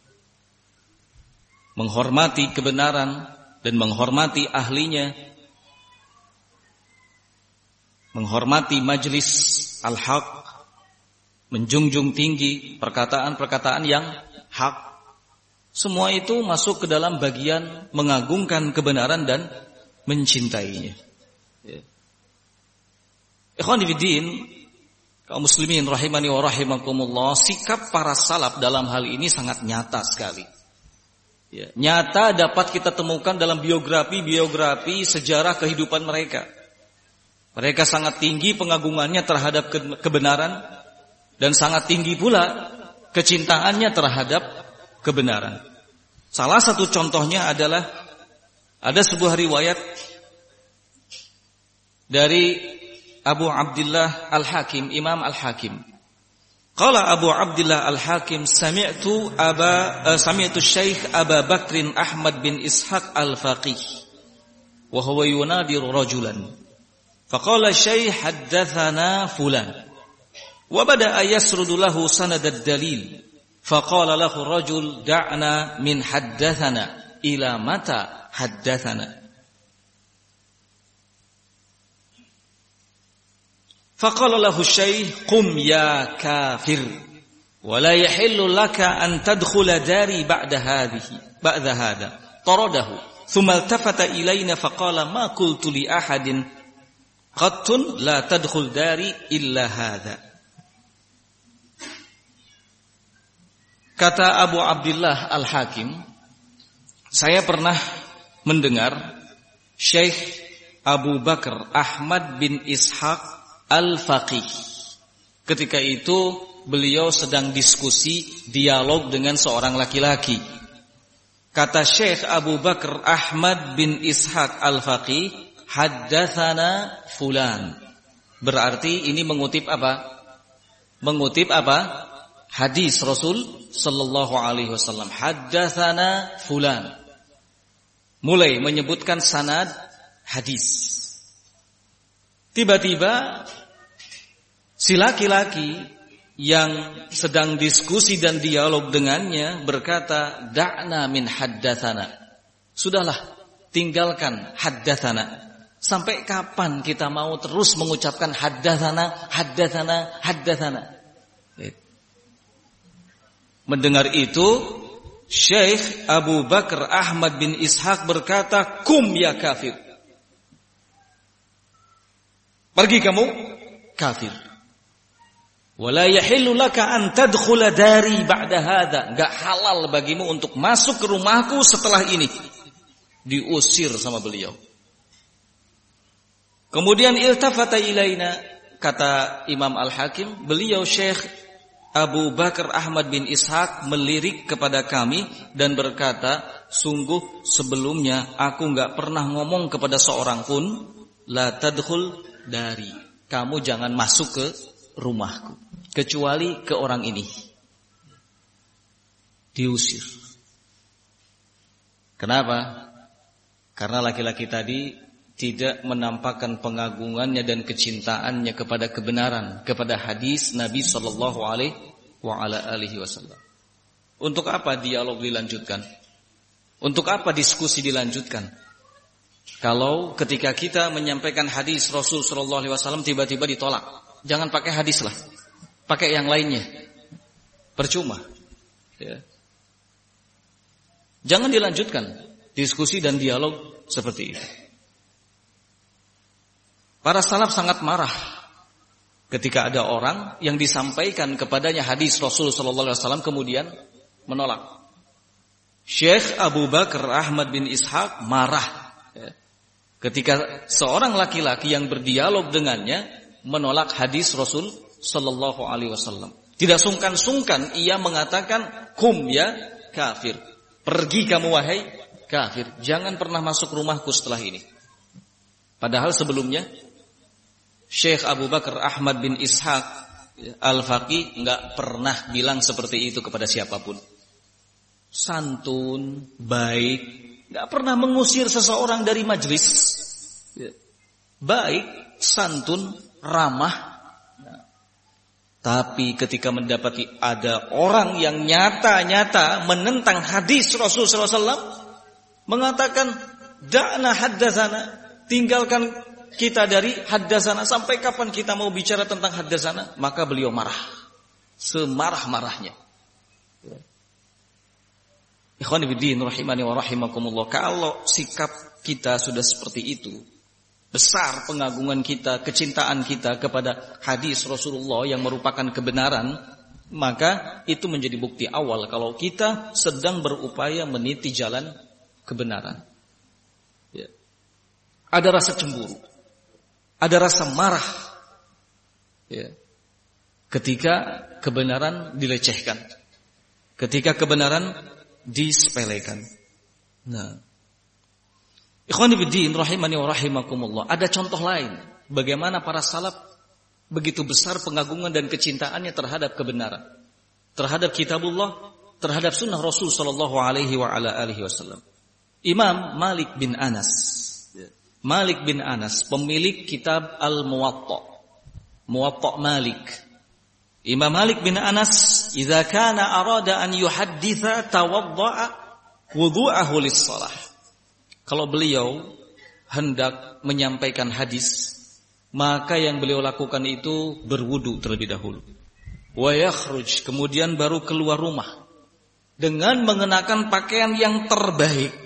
Menghormati kebenaran dan menghormati ahlinya, menghormati majlis al-haq, menjunjung tinggi perkataan-perkataan yang hak. Semua itu masuk ke dalam bagian mengagungkan kebenaran dan mencintainya. Ikhwan fillah, kaum muslimin rahimani wa rahimakumullah, sikap para salaf dalam hal ini sangat nyata sekali. Ya, nyata dapat kita temukan dalam biografi-biografi sejarah kehidupan mereka. Mereka sangat tinggi pengagungannya terhadap kebenaran dan sangat tinggi pula kecintaannya terhadap kebenaran. Salah satu contohnya adalah ada sebuah riwayat dari Abu Abdullah Al-Hakim, Imam Al-Hakim. Qala Abu Abdullah Al-Hakim, sami'tu Aba uh, sami'tu Syekh Aba Bakrin Ahmad bin Ishaq Al-Faqih wa huwa yunadiru rajulan. Faqala Syekh haddatsana fulan. Wa bada'a yasrudu lahu sanad ad-dalil. Faqala lahu rajul da'na min haddathana ila mata haddathana. Faqala lahu syekh qum ya kafir wa la yahillu laka an tadkhula dari ba'da hadhihi ba'da hadha. Taradahu thumma iltafata ilayna faqala ma qultu li ahadin qattun la tadkhul dari illa hadha. Kata Abu Abdullah Al-Hakim, saya pernah mendengar Syekh Abu Bakar Ahmad bin Ishaq Al-Faqih. Ketika itu beliau sedang diskusi dialog dengan seorang laki-laki. Kata Syekh Abu Bakar Ahmad bin Ishaq Al-Faqih, haddatsana fulan. Berarti ini mengutip apa? Mengutip apa? Hadis Rasul sallallahu alaihi wasallam. Haddatsana fulan. Mulai menyebutkan sanad hadis. Tiba-tiba si laki-laki yang sedang diskusi dan dialog dengannya berkata, "Da'na min haddatsana." Sudahlah, tinggalkan haddatsana. Sampai kapan kita mau terus mengucapkan haddatsana, haddatsana, haddatsana? Mendengar itu, Syekh Abu Bakar Ahmad bin Ishaq berkata, "Kum ya kafir." Pergi kamu, kafir. Wala yahillu laka an tadkhula dari ba'da hadza. Enggak halal bagimu untuk masuk ke rumahku setelah ini. diusir sama beliau. Kemudian iltafata ilaina, kata Imam Al-Hakim, beliau Syekh Abu Bakar Ahmad bin Ishaq melirik kepada kami dan berkata, sungguh sebelumnya aku enggak pernah ngomong kepada seorang pun, la tadkhul dari, kamu jangan masuk ke rumahku, kecuali ke orang ini. Diusir. Kenapa? Karena laki-laki tadi tidak menampakkan pengagungannya dan kecintaannya kepada kebenaran, kepada hadis Nabi sallallahu alaihi wasallam. Untuk apa dialog dilanjutkan? Untuk apa diskusi dilanjutkan? Kalau ketika kita menyampaikan hadis Rasul sallallahu alaihi wasallam tiba-tiba ditolak, jangan pakai hadis lah, pakai yang lainnya. Percuma. Ya. Jangan dilanjutkan diskusi dan dialog seperti itu. Para salaf sangat marah ketika ada orang yang disampaikan kepadanya hadis Rasul sallallahu alaihi wasallam kemudian menolak. Syekh Abu Bakar Ahmad bin Ishaq marah ketika seorang laki-laki yang berdialog dengannya menolak hadis Rasul sallallahu alaihi wasallam. Tidak sungkan-sungkan ia mengatakan, "Kum ya kafir. Pergi kamu wahai kafir. Jangan pernah masuk rumahku setelah ini." Padahal sebelumnya Syekh Abu Bakar Ahmad bin Ishaq Al-Faqih enggak pernah bilang seperti itu kepada siapapun. Santun, baik, enggak pernah mengusir seseorang dari majelis. Baik, santun, ramah. Nah, tapi ketika mendapati ada orang yang nyata-nyata menentang hadis Rasul sallallahu alaihi wasallam, mengatakan, "Da'na haddatsana," tinggalkan kita dari haddatsana, sampai kapan kita mau bicara tentang haddatsana? Maka beliau marah, semarah-marahnya. Ikhwan fillah rahimani wa rahimakumullah, kalau sikap kita sudah seperti itu, besar pengagungan kita, kecintaan kita kepada hadis Rasulullah yang merupakan kebenaran, maka itu menjadi bukti awal kalau kita sedang berupaya meniti jalan kebenaran. Ya. Ada rasa cemburu, ada rasa marah, ya, ketika kebenaran dilecehkan, ketika kebenaran disepelekan. Nah, ikhwani fiddin rahimani wa rahimakumullah, ada contoh lain bagaimana para salaf begitu besar pengagungan dan kecintaannya terhadap kebenaran, terhadap kitabullah, terhadap sunnah Rasul sallallahu alaihi wa ala alihi wasallam. Imam Malik bin Anas, Malik bin Anas, pemilik kitab Al-Muwatta, Muwatta Malik. Imam Malik bin Anas, "Idza kana arada an yuhadditha tawadda'a wudu'ahu lis-shalah." Kalau beliau hendak menyampaikan hadis, maka yang beliau lakukan itu berwudu terlebih dahulu. Wa yakhruj, kemudian baru keluar rumah dengan mengenakan pakaian yang terbaik.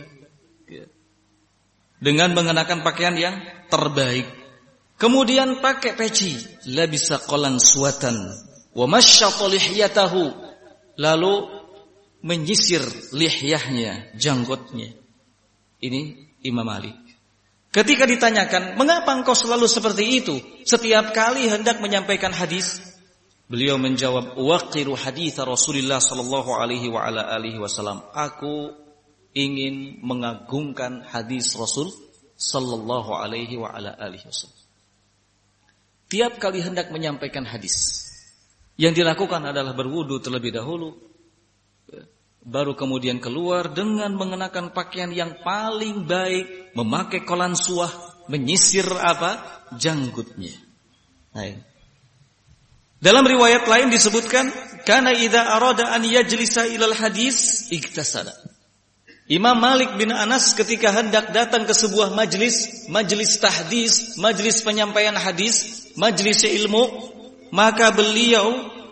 Dengan mengenakan pakaian yang terbaik. Kemudian pakai peci, labisa qalan suwatan wa masyatta lihyatahu, lalu menyisir lihyahnya, janggutnya. Ini Imam Malik. Ketika ditanyakan, "Mengapa engkau selalu seperti itu setiap kali hendak menyampaikan hadis?" Beliau menjawab, "Waqiru hadits Rasulullah sallallahu alaihi wa ala alihi wasallam." Aku ingin mengagungkan hadis Rasul sallallahu alaihi wa ala alihi wasallam. Tiap kali hendak menyampaikan hadis, yang dilakukan adalah berwudu terlebih dahulu, baru kemudian keluar dengan mengenakan pakaian yang paling baik, memakai kolan suah, menyisir apa? Janggutnya. Nah, dalam riwayat lain disebutkan, "Kana idza arada an yajlisa ilal hadis iktasala." Imam Malik bin Anas ketika hendak datang ke sebuah majlis, majlis tahdis, majlis penyampaian hadis, majlis ilmu, maka beliau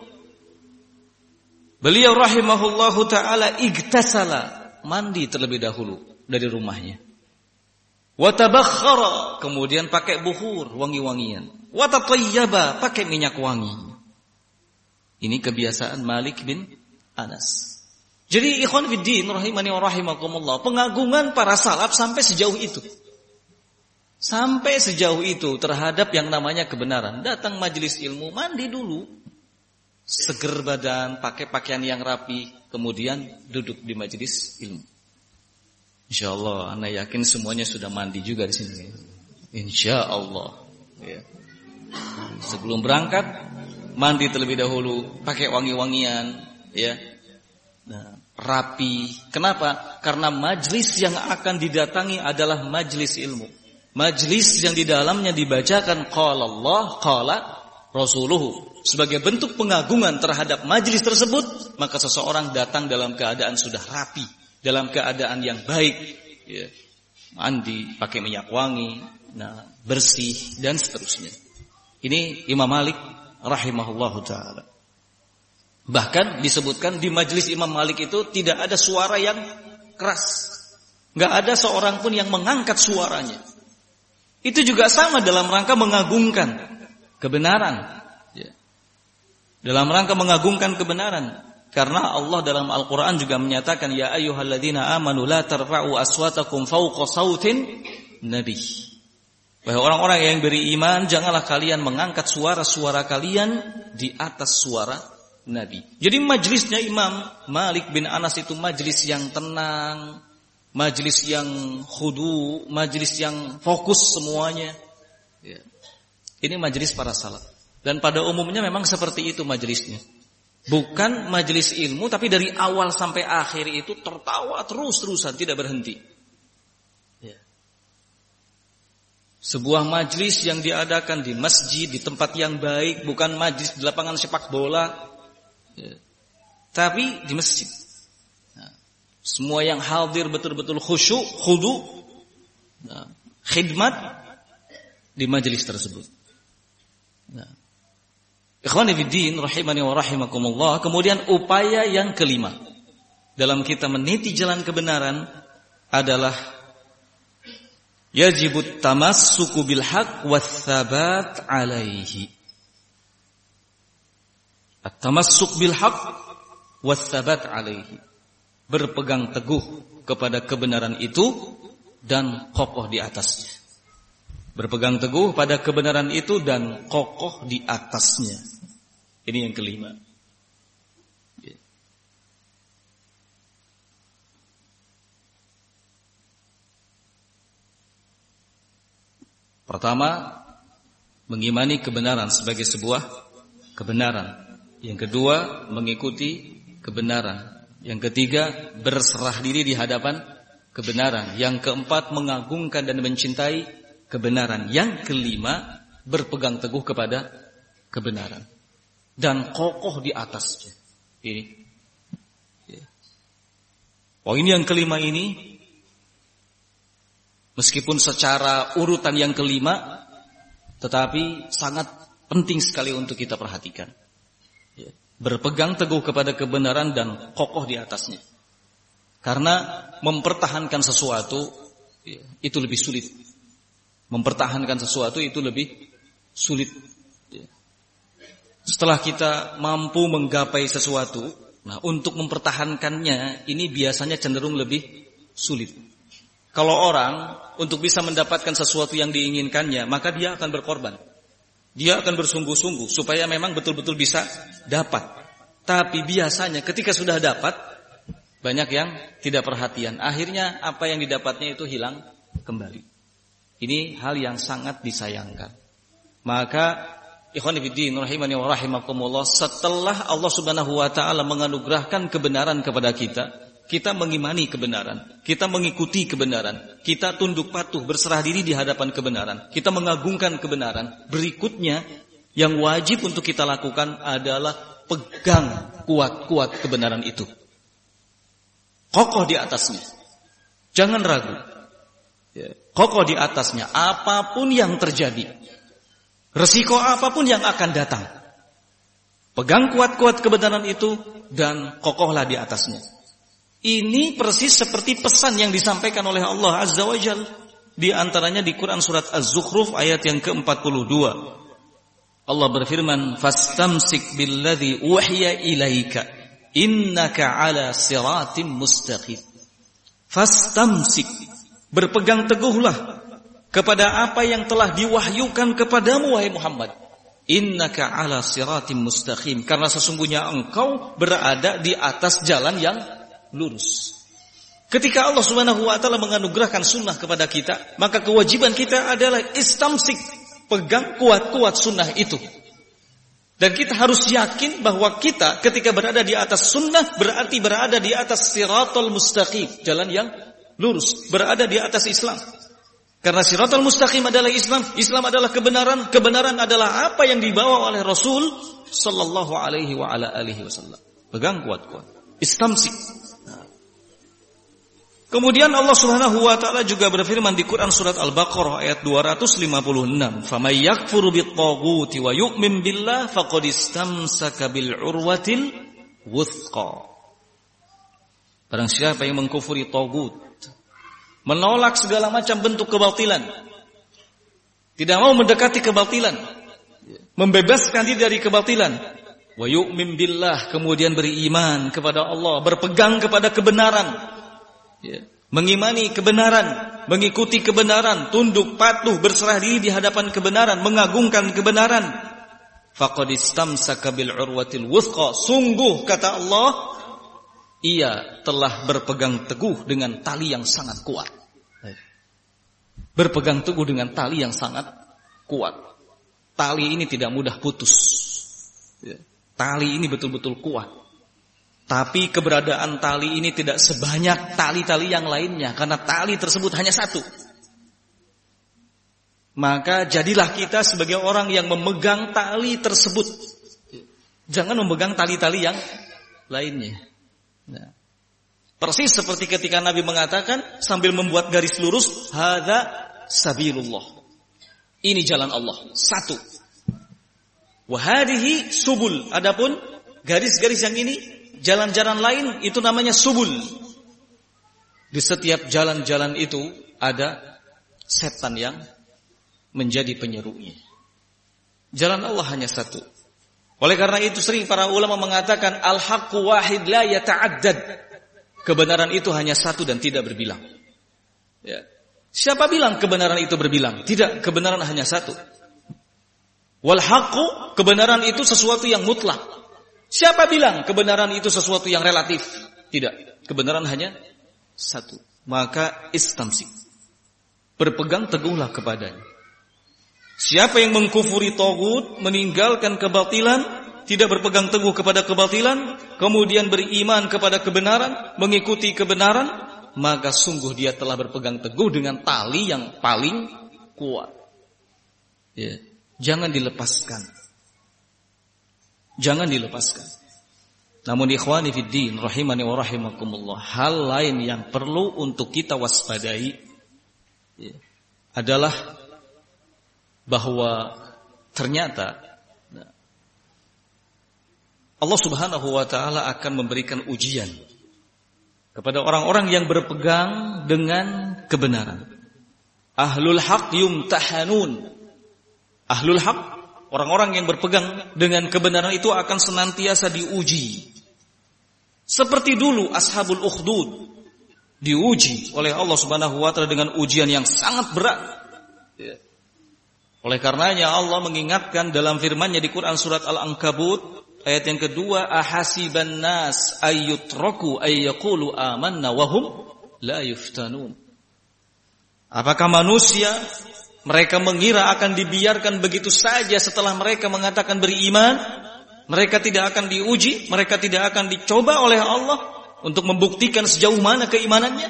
beliau rahimahullahu taala igtasala, mandi terlebih dahulu dari rumahnya. Wa tabakhkhara, kemudian pakai bukhur, wangi-wangian. Wa tatayyaba, pakai minyak wangi. Ini kebiasaan Malik bin Anas. Jadi ikhwan fiddin rahimani wa rahimakumullah, pengagungan para salaf sampai sejauh itu. Sampai sejauh itu terhadap yang namanya kebenaran. Datang majelis ilmu, mandi dulu, seger badan, pakai pakaian yang rapi, kemudian duduk di majelis ilmu. Insyaallah, ana yakin semuanya sudah mandi juga di sini. Insyaallah. Ya. Sebelum berangkat, mandi terlebih dahulu, pakai wangi-wangian, ya. Nah, rapi. Kenapa? Karena majelis yang akan didatangi adalah majelis ilmu. Majelis yang di dalamnya dibacakan qala Allah, qala Rasuluhu. Sebagai bentuk pengagungan terhadap majelis tersebut, maka seseorang datang dalam keadaan sudah rapi, dalam keadaan yang baik, ya. Mandi, pakai minyak wangi, nah, bersih dan seterusnya. Ini Imam Malik rahimahullahu taala. Bahkan disebutkan di majelis Imam Malik itu tidak ada suara yang keras. Enggak ada seorang pun yang mengangkat suaranya. Itu juga sama dalam rangka mengagungkan kebenaran, ya. Dalam rangka mengagungkan kebenaran. Karena Allah dalam Al-Quran juga menyatakan, ya ayyuhalladzina amanu la tarfa'u aswatakum fawqa sautin nabi. Wahai orang-orang yang beriman, janganlah kalian mengangkat suara-suara kalian di atas suara Nabi. Jadi majelisnya Imam Malik bin Anas itu majelis yang tenang, majelis yang khudu, majelis yang fokus semuanya. Ya. Ini majelis para salaf. Dan pada umumnya memang seperti itu majelisnya. Bukan majelis ilmu, tapi dari awal sampai akhir itu tertawa terus-terusan, tidak berhenti. Ya. Sebuah majelis yang diadakan di masjid, di tempat yang baik, bukan majelis di lapangan sepak bola, ya. Tapi di masjid. Nah, semua yang hadir betul-betul khusyuk, khudu, nah, khidmat di majelis tersebut. Nah, ikhwani fiddin rahimani wa rahimakumullah. Kemudian upaya yang kelima dalam kita meniti jalan kebenaran adalah yajibut tamassuku bil haqq wath-tsabat alaihi. At-tamassuk bil haqq wath-tsabat alaihi. Berpegang teguh kepada kebenaran itu dan kokoh di atasnya. Berpegang teguh pada kebenaran itu dan kokoh di atasnya. Ini yang kelima. Pertama, mengimani kebenaran sebagai sebuah kebenaran. Yang kedua, mengikuti kebenaran. Yang ketiga, berserah diri di hadapan kebenaran. Yang keempat, mengagungkan dan mencintai kebenaran. Yang kelima, berpegang teguh kepada kebenaran dan kokoh di atasnya. Ini. Poin yang kelima ini, meskipun secara urutan yang kelima, tetapi sangat penting sekali untuk kita perhatikan. Berpegang teguh kepada kebenaran dan kokoh di atasnya. Karena mempertahankan sesuatu itu lebih sulit. Mempertahankan sesuatu itu lebih sulit. Setelah kita mampu menggapai sesuatu, nah untuk mempertahankannya ini biasanya cenderung lebih sulit. Kalau orang untuk bisa mendapatkan sesuatu yang diinginkannya, maka dia akan berkorban. Dia akan bersungguh-sungguh supaya memang betul-betul bisa dapat. Tapi biasanya ketika sudah dapat, banyak yang tidak perhatian. Akhirnya apa yang didapatnya itu hilang kembali. Ini hal yang sangat disayangkan. Maka ikhwan fillah rahimani wa rahimakumullah, setelah Allah Subhanahu wa taala menganugerahkan kebenaran kepada kita, kita mengimani kebenaran, kita mengikuti kebenaran, kita tunduk patuh berserah diri di hadapan kebenaran, kita mengagungkan kebenaran. Berikutnya yang wajib untuk kita lakukan adalah pegang kuat-kuat kebenaran itu. Kokoh di atasnya. Jangan ragu. Kokoh di atasnya apapun yang terjadi. Resiko apapun yang akan datang. Pegang kuat-kuat kebenaran itu dan kokohlah di atasnya. Ini persis seperti pesan yang disampaikan oleh Allah Azza wa Jalla. Di antaranya di Quran surat Az-Zukhruf ayat yang ke empat puluh dua. Allah berfirman, "Fastamsik billadzi uhiya ilaika innaka ala siratim mustaqim. Fastamsik, berpegang teguhlah kepada apa yang telah diwahyukan kepadamu wahai Muhammad. Innaka ala siratim mustaqim, karena sesungguhnya engkau berada di atas jalan yang lurus. Ketika Allah Subhanahu wa taala menganugerahkan sunnah kepada kita, maka kewajiban kita adalah istamsik, pegang kuat-kuat sunnah itu. Dan kita harus yakin bahwa kita ketika berada di atas sunnah berarti berada di atas siratal mustaqim, jalan yang lurus, berada di atas Islam. Karena siratal mustaqim adalah Islam, Islam adalah kebenaran, kebenaran adalah apa yang dibawa oleh Rasul sallallahu alaihi wa ala alihi wasallam. Pegang kuat-kuat, istamsik. Kemudian Allah Subhanahu wa taala juga berfirman di Quran surat Al-Baqarah ayat dua ratus lima puluh enam, "Faman yakfuru bit-taghuti wa yu'min billah faqad istamsaka bil urwatil wuthqa." Barang siapa yang mengkufuri tagut, menolak segala macam bentuk kebatilan, tidak mau mendekati kebatilan, membebaskan diri dari kebatilan, wa yu'min billah, kemudian beriman kepada Allah, berpegang kepada kebenaran, ya, mengimani kebenaran, mengikuti kebenaran, tunduk patuh berserah diri di hadapan kebenaran, mengagungkan kebenaran, faqad istamsaka bil urwatil wuthqa, sungguh kata Allah, ia telah berpegang teguh dengan tali yang sangat kuat. Berpegang teguh dengan tali yang sangat kuat. Tali ini tidak mudah putus. Tali ini betul-betul kuat. Tapi keberadaan tali ini tidak sebanyak tali-tali yang lainnya, karena tali tersebut hanya satu. Maka jadilah kita sebagai orang yang memegang tali tersebut. Jangan memegang tali-tali yang lainnya. Nah, persis seperti ketika Nabi mengatakan sambil membuat garis lurus, hadza sabilullah. Ini jalan Allah, satu. Wa hadhihi subul. Adapun garis-garis yang ini, jalan-jalan lain, itu namanya subul. Di setiap jalan-jalan itu ada setan yang menjadi penyerunya. Jalan Allah hanya satu. Oleh karena itu sering para ulama mengatakan al-haqqu wahid la yata'addad. Kebenaran itu hanya satu dan tidak berbilang. Ya. Siapa bilang kebenaran itu berbilang? Tidak, kebenaran hanya satu. Wal haqqu, kebenaran itu sesuatu yang mutlak. Siapa bilang kebenaran itu sesuatu yang relatif? Tidak, kebenaran hanya satu. Maka istamsik, berpegang teguhlah kepadanya. Siapa yang mengkufuri tagut, meninggalkan kebatilan, tidak berpegang teguh kepada kebatilan, kemudian beriman kepada kebenaran, mengikuti kebenaran, maka sungguh dia telah berpegang teguh dengan tali yang paling kuat. Ya, jangan dilepaskan. Jangan dilepaskan. Namun ikhwani fiddin rahimani wa rahimakumullah, hal lain yang perlu untuk kita waspadai ya, adalah bahwa ternyata Allah Subhanahu wa taala akan memberikan ujian kepada orang-orang yang berpegang dengan kebenaran. Ahlul haq yumtahanun. Ahlul haq, orang-orang yang berpegang dengan kebenaran itu akan senantiasa diuji. Seperti dulu ashabul ukhdud diuji oleh Allah Subhanahu wa taala dengan ujian yang sangat berat. Ya. Oleh karenanya Allah mengingatkan dalam firman-Nya di Quran surat Al-Ankabut ayat yang kedua, ahasiban nas ayyutraku ayyaqulu amanna wa hum la yuftanun. Apakah manusia mereka mengira akan dibiarkan begitu saja setelah mereka mengatakan beriman? Mereka tidak akan diuji, mereka tidak akan dicoba oleh Allah untuk membuktikan sejauh mana keimanannya?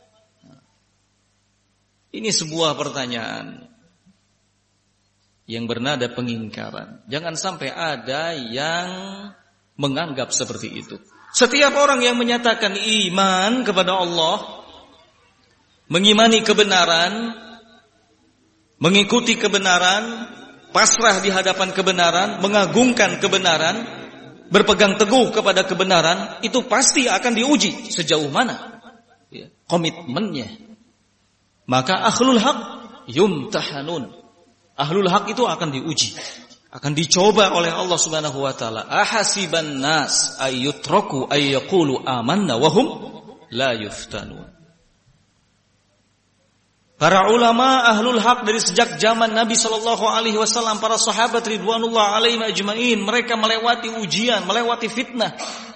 Ini sebuah pertanyaan yang bernada pengingkaran. Jangan sampai ada yang menganggap seperti itu. Setiap orang yang menyatakan iman kepada Allah, mengimani kebenaran, mengikuti kebenaran, pasrah di hadapan kebenaran, mengagungkan kebenaran, berpegang teguh kepada kebenaran, itu pasti akan diuji sejauh mana ya, komitmennya. Maka ahlul haq yumtahanun. Ahlul haq itu akan diuji. akan dicoba oleh Allah Subhanahu wa taala. Ahasiban nas ayyutraku ayyaqulu amanna wa hum la yuftanun. Para ulama ahlul haq dari sejak zaman Nabi sallallahu alaihi wasallam, para sahabat ridwanullah alaihim ajmain, mereka melewati ujian, melewati fitnah.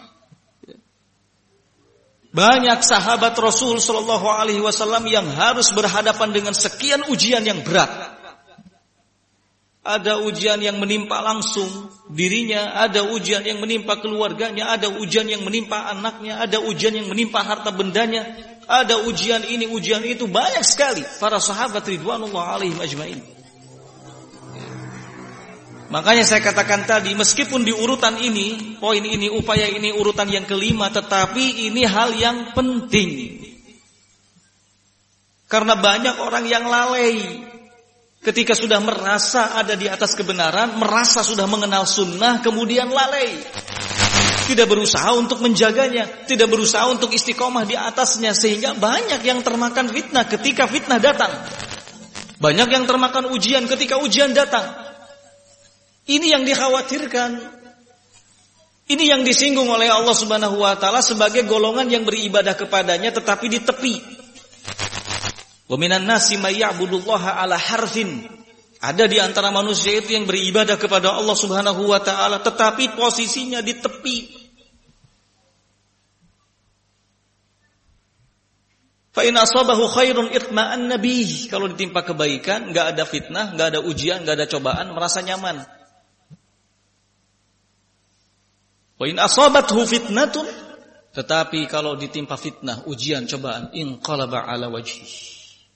Banyak sahabat Rasul sallallahu alaihi wasallam yang harus berhadapan dengan sekian ujian yang berat. Ada ujian yang menimpa langsung dirinya, ada ujian yang menimpa keluarganya, ada ujian yang menimpa anaknya, ada ujian yang menimpa harta bendanya, ada ujian ini, ujian itu, banyak sekali para sahabat ridwanullah alaihim ajmain. Makanya saya katakan tadi, meskipun di urutan ini, poin ini, upaya ini urutan yang kelima, tetapi ini hal yang penting. Karena banyak orang yang lalai ketika sudah merasa ada di atas kebenaran, merasa sudah mengenal sunnah, kemudian lalai. Tidak berusaha untuk menjaganya, tidak berusaha untuk istiqomah di atasnya, sehingga banyak yang termakan fitnah ketika fitnah datang. Banyak yang termakan ujian ketika ujian datang. Ini yang dikhawatirkan. Ini yang disinggung oleh Allah Subhanahu wa taala sebagai golongan yang beribadah kepadanya tetapi di tepi. Wa minan nasi may ya'budullaha ala harfin. Ada di antara manusia itu yang beribadah kepada Allah Subhanahu wa taala tetapi posisinya di tepi. Fa in asabahu khairun itma'anna bih. Kalau ditimpa kebaikan, enggak ada fitnah, enggak ada ujian, enggak ada cobaan, merasa nyaman. Wa in asabathu fitnatun, tetapi kalau ditimpa fitnah, ujian, cobaan, inqalaba ala wajhihi.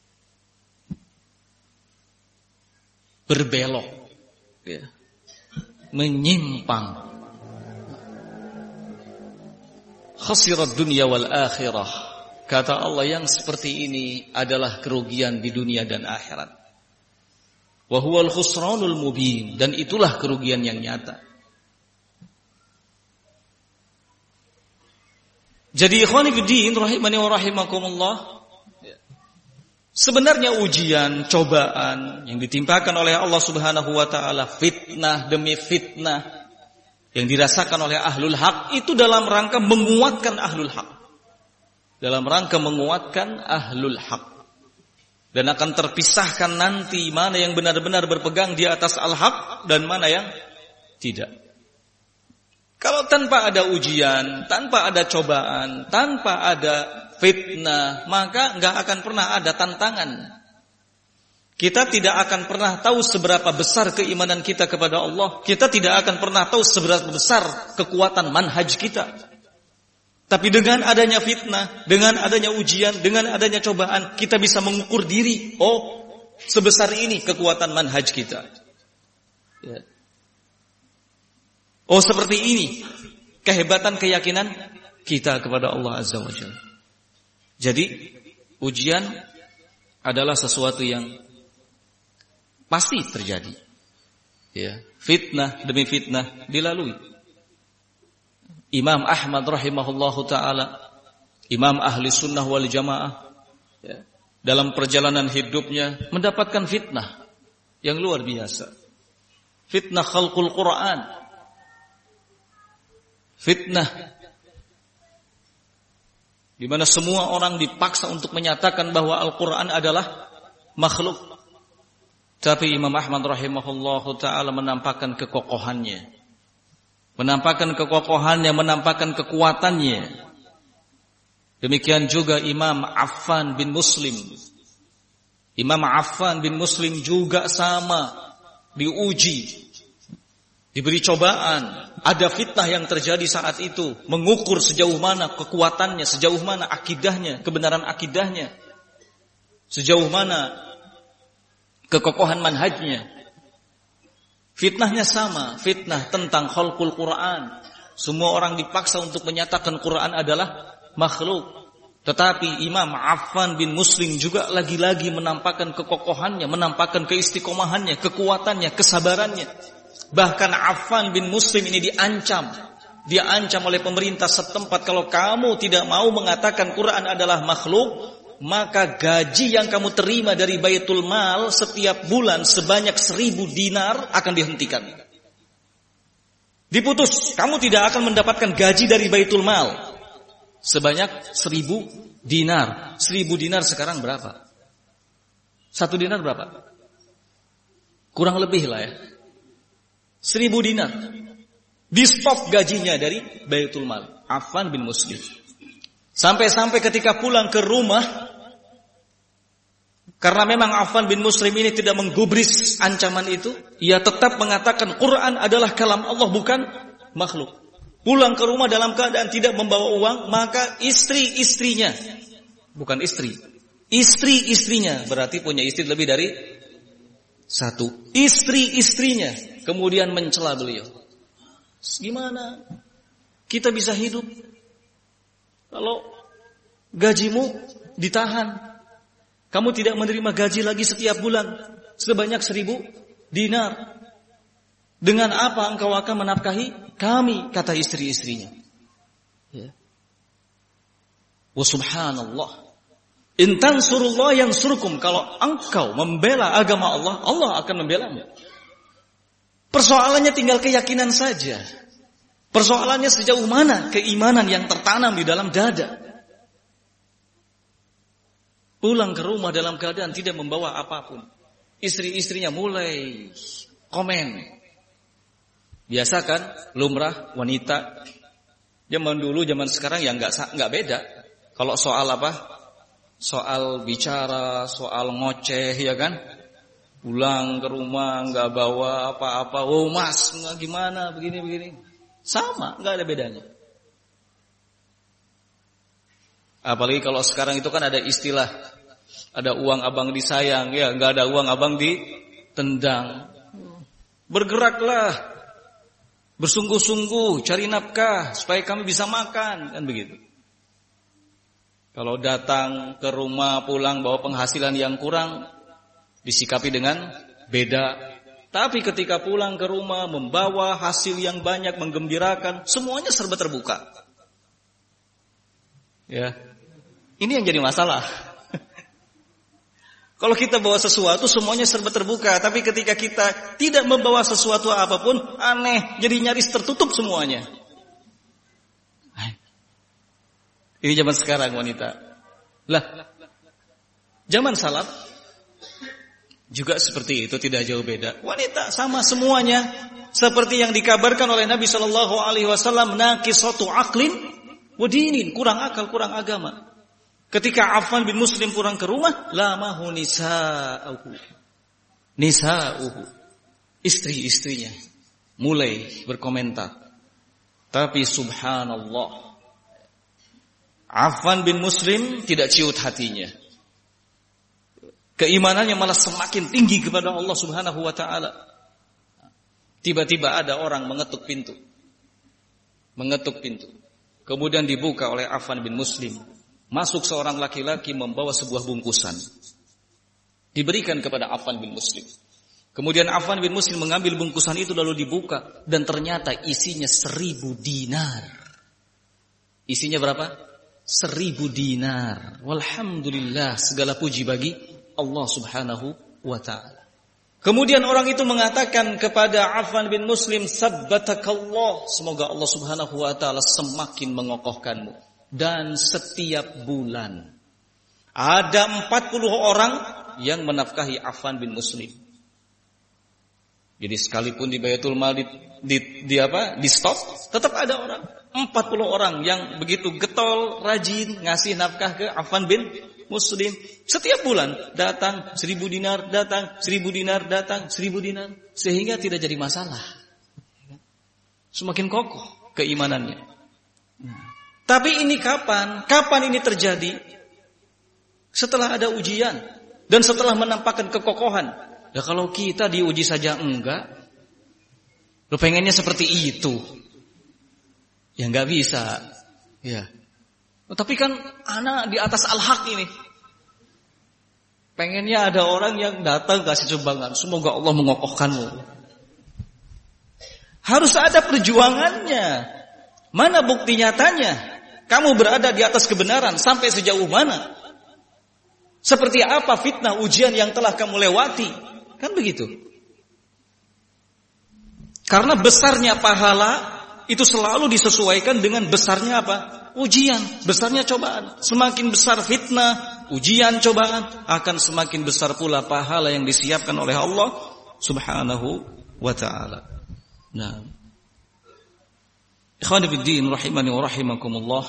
Berbelok, ya, menyimpang. Khasirat dunya wal akhirah. Kata Allah, yang seperti ini adalah kerugian di dunia dan akhirat. Wa huwal khusranul mubin, dan itulah kerugian yang nyata. Jadi ikhwani fiddin rahimani wa rahimakumullah, sebenarnya ujian, cobaan yang ditimpakan oleh Allah Subhanahu wa taala, fitnah demi fitnah yang dirasakan oleh ahlul haq, itu dalam rangka menguatkan ahlul haq. Dalam rangka menguatkan ahlul haq. Dan akan terpisahkan nanti mana yang benar-benar berpegang di atas al-haq dan mana yang tidak. Kalau tanpa ada ujian, tanpa ada cobaan, tanpa ada fitnah, maka enggak akan pernah ada tantangan. Kita tidak akan pernah tahu seberapa besar keimanan kita kepada Allah. Kita tidak akan pernah tahu seberapa besar kekuatan manhaj kita. Tapi dengan adanya fitnah, dengan adanya ujian, dengan adanya cobaan, kita bisa mengukur diri. Oh, sebesar ini kekuatan manhaj kita. Ya. Oh, seperti ini kehebatan keyakinan kita kepada Allah Azza wa Jalla. Jadi ujian adalah sesuatu yang pasti terjadi. Ya, fitnah demi fitnah dilalui. Imam Ahmad rahimahullahu taala, imam ahli sunnah wal jamaah, ya, dalam perjalanan hidupnya mendapatkan fitnah yang luar biasa. Fitnah khalqul Quran. Fitnah di mana semua orang dipaksa untuk menyatakan bahwa Al-Quran adalah makhluk. Tapi Imam Ahmad rahimahullahu ta'ala menampakkan kekokohannya. Menampakkan kekokohannya, menampakkan kekuatannya. Demikian juga Imam Affan bin Muslim. Imam Affan bin Muslim juga sama, diuji, diberi cobaan. Ada fitnah yang terjadi saat itu, mengukur sejauh mana kekuatannya, sejauh mana akidahnya, kebenaran akidahnya, sejauh mana kekokohan manhajnya. Fitnahnya sama, fitnah tentang khalqul Quran. Semua orang dipaksa untuk menyatakan Quran adalah makhluk. Tetapi Imam Affan bin Muslim juga lagi-lagi menampakkan kekokohannya, menampakkan keistiqomahannya, kekuatannya, kesabarannya. Bahkan Affan bin Muslim ini diancam. Diancam oleh pemerintah setempat, kalau kamu tidak mau mengatakan Quran adalah makhluk, maka gaji yang kamu terima dari Baitul Mal setiap bulan sebanyak seribu dinar akan dihentikan. Diputus, kamu tidak akan mendapatkan gaji dari Baitul Mal sebanyak seribu dinar. Seribu dinar sekarang berapa? Satu dinar berapa? Kurang lebih lah ya. Seribu dinar. Di stop gajinya dari Baitul Mal. Affan bin Muslim. Sampai-sampai ketika pulang ke rumah, karena memang Affan bin Muslim ini tidak menggubris ancaman itu, ia tetap mengatakan Quran adalah kalam Allah, bukan makhluk. Pulang ke rumah dalam keadaan tidak membawa uang, maka istri-istrinya, bukan istri, istri-istrinya, berarti punya istri lebih dari satu. Istri-istrinya kemudian mencela beliau. Gimana kita bisa hidup kalau gajimu ditahan? Kamu tidak menerima gaji lagi setiap bulan sebanyak seribu dinar. Dengan apa engkau akan menafkahi kami? Kata istri-istrinya. Ya. Wa subhanallah. In tansurullah yansurkum. Kalau engkau membela agama Allah, Allah akan membelamu. Persoalannya tinggal keyakinan saja. Persoalannya sejauh mana keimanan yang tertanam di dalam dada. Pulang ke rumah dalam keadaan tidak membawa apapun. Istri-istrinya mulai komen. Biasa kan, lumrah wanita zaman dulu zaman sekarang ya nggak nggak beda. Kalau soal apa? Soal bicara, soal ngoceh ya kan? Pulang ke rumah nggak bawa apa-apa. Oh mas, nggak gimana begini-begini. Sama, nggak ada bedanya. Apalagi kalau sekarang itu kan ada istilah, ada uang abang disayang, ya nggak ada uang abang ditendang. Bergeraklah, bersungguh-sungguh cari nafkah supaya kami bisa makan, kan begitu. Kalau datang ke rumah pulang bawa penghasilan yang kurang, disikapi dengan beda. Tapi ketika pulang ke rumah membawa hasil yang banyak, menggembirakan, semuanya serba terbuka. Ya. Ini yang jadi masalah. Kalau kita bawa sesuatu semuanya serba terbuka, tapi ketika kita tidak membawa sesuatu apapun, aneh, jadi nyaris tertutup semuanya. Ini zaman sekarang wanita. Lah, zaman salaf juga seperti itu, tidak jauh beda. Wanita sama semuanya, seperti yang dikabarkan oleh Nabi Shallallahu Alaihi Wasallam, naqisatu aqlin wa dinin, kurang akal, kurang agama. Ketika Affan bin Muslim pulang ke rumah, lamahu nisa'uhu. Nisa'uhu. Istri-istrinya mulai berkomentar. Tapi subhanallah, Affan bin Muslim tidak ciut hatinya. Keimanannya malah semakin tinggi kepada Allah Subhanahu wa taala. Tiba-tiba ada orang mengetuk pintu. Mengetuk pintu. Kemudian dibuka oleh Affan bin Muslim. Masuk seorang laki-laki membawa sebuah bungkusan. Diberikan kepada Affan bin Muslim. Kemudian Affan bin Muslim mengambil bungkusan itu lalu dibuka. Dan ternyata isinya seribu dinar. Isinya berapa? Seribu dinar. Walhamdulillah, segala puji bagi Allah Subhanahu wa ta'ala. Kemudian orang itu mengatakan kepada Affan bin Muslim, sabbatakallah, semoga Allah Subhanahu wa ta'ala semakin mengokohkanmu. Dan setiap bulan ada empat puluh orang yang menafkahi Affan bin Muslim. Jadi sekalipun di Baitul Mal di, di, di apa? Di stop, tetap ada orang. empat puluh orang yang begitu getol, rajin ngasih nafkah ke Affan bin Muslim. Setiap bulan datang seribu dinar, datang seribu dinar, datang seribu dinar, sehingga tidak jadi masalah. Semakin kokoh keimanannya. Tapi ini kapan? Kapan ini terjadi? Setelah ada ujian dan setelah menampakkan kekokohan. Ya kalau kita diuji saja enggak, lo pengennya seperti itu, ya enggak bisa. Ya. Oh, tapi kan anak di atas al-haq ini. Pengennya ada orang yang datang kasih sumbangan. Semoga Allah mengokohkanmu. Harus ada perjuangannya. Mana bukti nyatanya? Kamu berada di atas kebenaran sampai sejauh mana? Seperti apa fitnah ujian yang telah kamu lewati? Kan begitu. Karena besarnya pahala itu selalu disesuaikan dengan besarnya apa? Ujian, besarnya cobaan. Semakin besar fitnah, ujian, cobaan, akan semakin besar pula pahala yang disiapkan oleh Allah Subhanahu wa ta'ala. Nah, ikhwani fiddin rahimani wa rahimakumullah,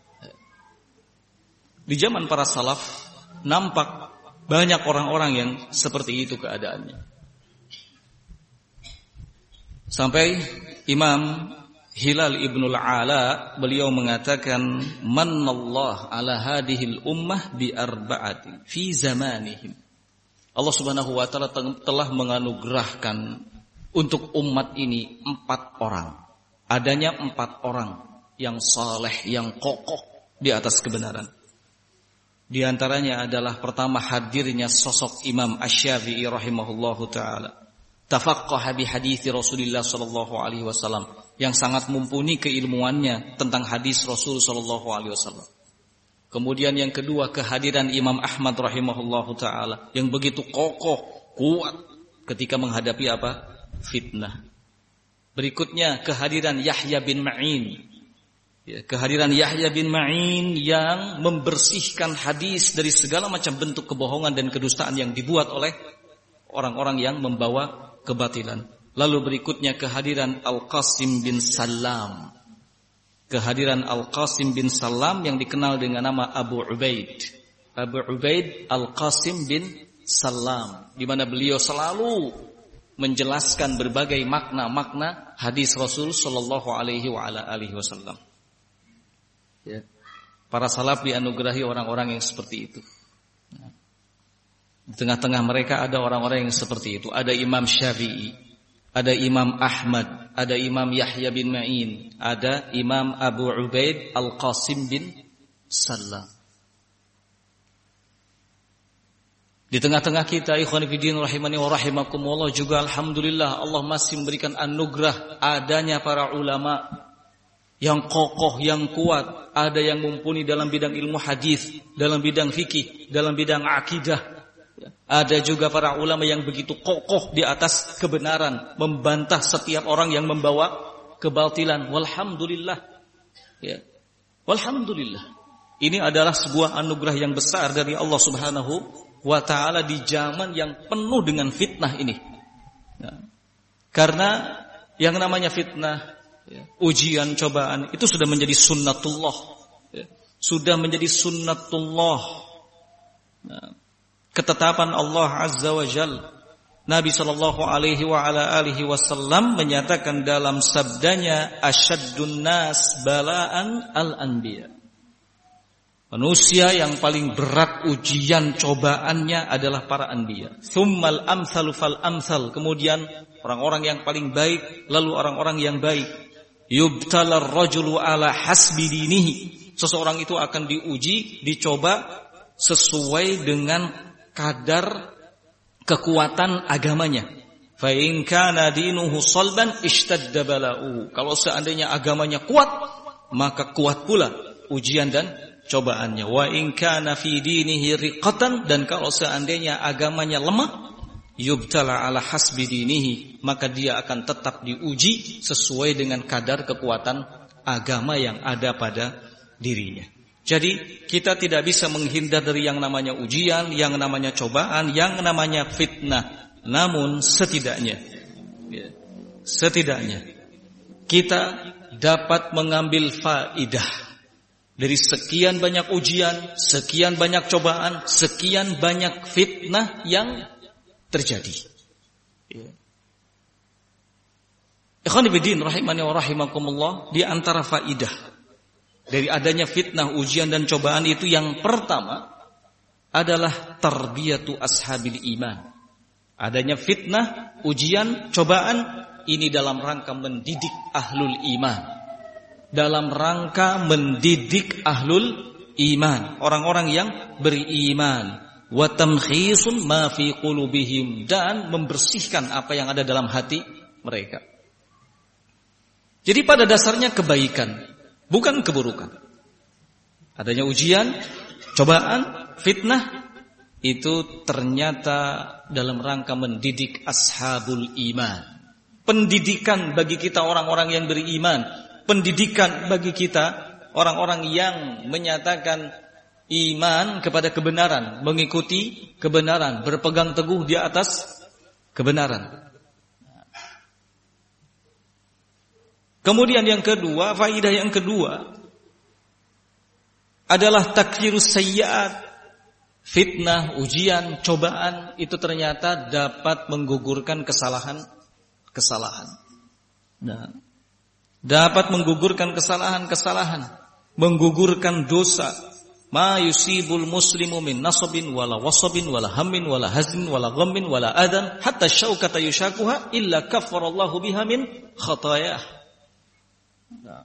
di zaman para salaf nampak banyak orang-orang yang seperti itu keadaannya. Sampai Imam Hilal ibnul Ala beliau mengatakan, "Manallah ala hadhil ummah bi arba'ati fi zamanihim." Allah Subhanahu wa taala telah menganugerahkan untuk umat ini empat orang. Adanya empat orang yang saleh, yang kokoh di atas kebenaran. Di antaranya adalah pertama hadirnya sosok Imam Asy-Syafi'i rahimahullahu taala. Tafaqqaha bi hadithi Rasulillah sallallahu alaihi wasallam, yang sangat mumpuni keilmuannya tentang hadis Rasul sallallahu alaihi wasallam. Kemudian yang kedua, kehadiran Imam Ahmad rahimahullahu taala yang begitu kokoh, kuat ketika menghadapi apa? Fitnah. Berikutnya kehadiran Yahya bin Ma'in. Ya, kehadiran Yahya bin Ma'in yang membersihkan hadis dari segala macam bentuk kebohongan dan kedustaan yang dibuat oleh orang-orang yang membawa kebatilan. Lalu berikutnya kehadiran Al-Qasim bin Salam. Kehadiran Al-Qasim bin Salam yang dikenal dengan nama Abu Ubaid. Abu Ubaid Al-Qasim bin Salam, di mana beliau selalu menjelaskan berbagai makna-makna hadis Rasul sallallahu alaihi wa ala alihi wasallam. Ya. Para salaf dianugerahi orang-orang yang seperti itu. Di tengah-tengah mereka ada orang-orang yang seperti itu. Ada Imam Syafi'i, ada Imam Ahmad, ada Imam Yahya bin Ma'in, ada Imam Abu Ubaid Al-Qasim bin Salam. Di tengah-tengah kita, ikhwan fillah rahimani wa rahimakumullah, juga alhamdulillah Allah masih memberikan anugerah adanya para ulama yang kokoh, yang kuat. Ada yang mumpuni dalam bidang ilmu hadis, dalam bidang fikih, dalam bidang akidah. Ada juga para ulama yang begitu kokoh di atas kebenaran, membantah setiap orang yang membawa kebatilan. Walhamdulillah. Ya. Walhamdulillah. Ini adalah sebuah anugerah yang besar dari Allah Subhanahu wa ta'ala di zaman yang penuh dengan fitnah ini. Ya. Karena yang namanya fitnah, ya, ujian, cobaan, itu sudah menjadi sunnatullah. Ya. Sudah menjadi sunnatullah. Nah, ketetapan Allah Azza wa Jal. Nabi sallallahu alaihi wa ala alihi wasallam menyatakan dalam sabdanya, asyaddun nas bala'an al-anbiya. Manusia yang paling berat ujian cobaannya adalah para anbiya. Tsummal amsalu fal amsal. Kemudian orang-orang yang paling baik, lalu orang-orang yang baik. Yubtalar rajulu ala hasbi dinihi. Seseorang itu akan diuji, dicoba sesuai dengan kadar kekuatan agamanya. Fa in kana dinuhu salban ishtadda bala'uhu. Kalau seandainya agamanya kuat, maka kuat pula ujian dan cobaannya. Wa in kana fi dinihi riqatan, dan kalau seandainya agamanya lemah, yubtala ala hasbi dinihi, maka dia akan tetap diuji sesuai dengan kadar kekuatan agama yang ada pada dirinya. Jadi kita tidak bisa menghindar dari yang namanya ujian, yang namanya cobaan, yang namanya fitnah. Namun setidaknya, ya, setidaknya kita dapat mengambil faidah dari sekian banyak ujian, sekian banyak cobaan, sekian banyak fitnah yang terjadi. Ya. Ikhwan fillah rahimani wa rahimakumullah, di antara faidah dari adanya fitnah, ujian dan cobaan itu, yang pertama adalah tarbiyatu ashabil iman. Adanya fitnah, ujian, cobaan ini dalam rangka mendidik ahlul iman. Dalam rangka mendidik ahlul iman, orang-orang yang beriman. Wa tamkhisun ma fi qulubihim, dan membersihkan apa yang ada dalam hati mereka. Jadi pada dasarnya kebaikan, bukan keburukan. Adanya ujian, cobaan, fitnah, itu ternyata dalam rangka mendidik ashabul iman, pendidikan bagi kita orang-orang yang beriman, pendidikan bagi kita orang-orang yang menyatakan iman kepada kebenaran, mengikuti kebenaran, berpegang teguh di atas kebenaran. Kemudian yang kedua, faidah yang kedua adalah takfirus sayyi'at. Fitnah, ujian, cobaan itu ternyata dapat menggugurkan kesalahan-kesalahan. Nah, dapat menggugurkan kesalahan-kesalahan, menggugurkan dosa. Ma yusibul muslimu min nasabin wala wasabin wala hammin wala hazin wala ghammin wala adan hatta syaukata yushakuha illa kaffarallahu biha min khatayah. Nah.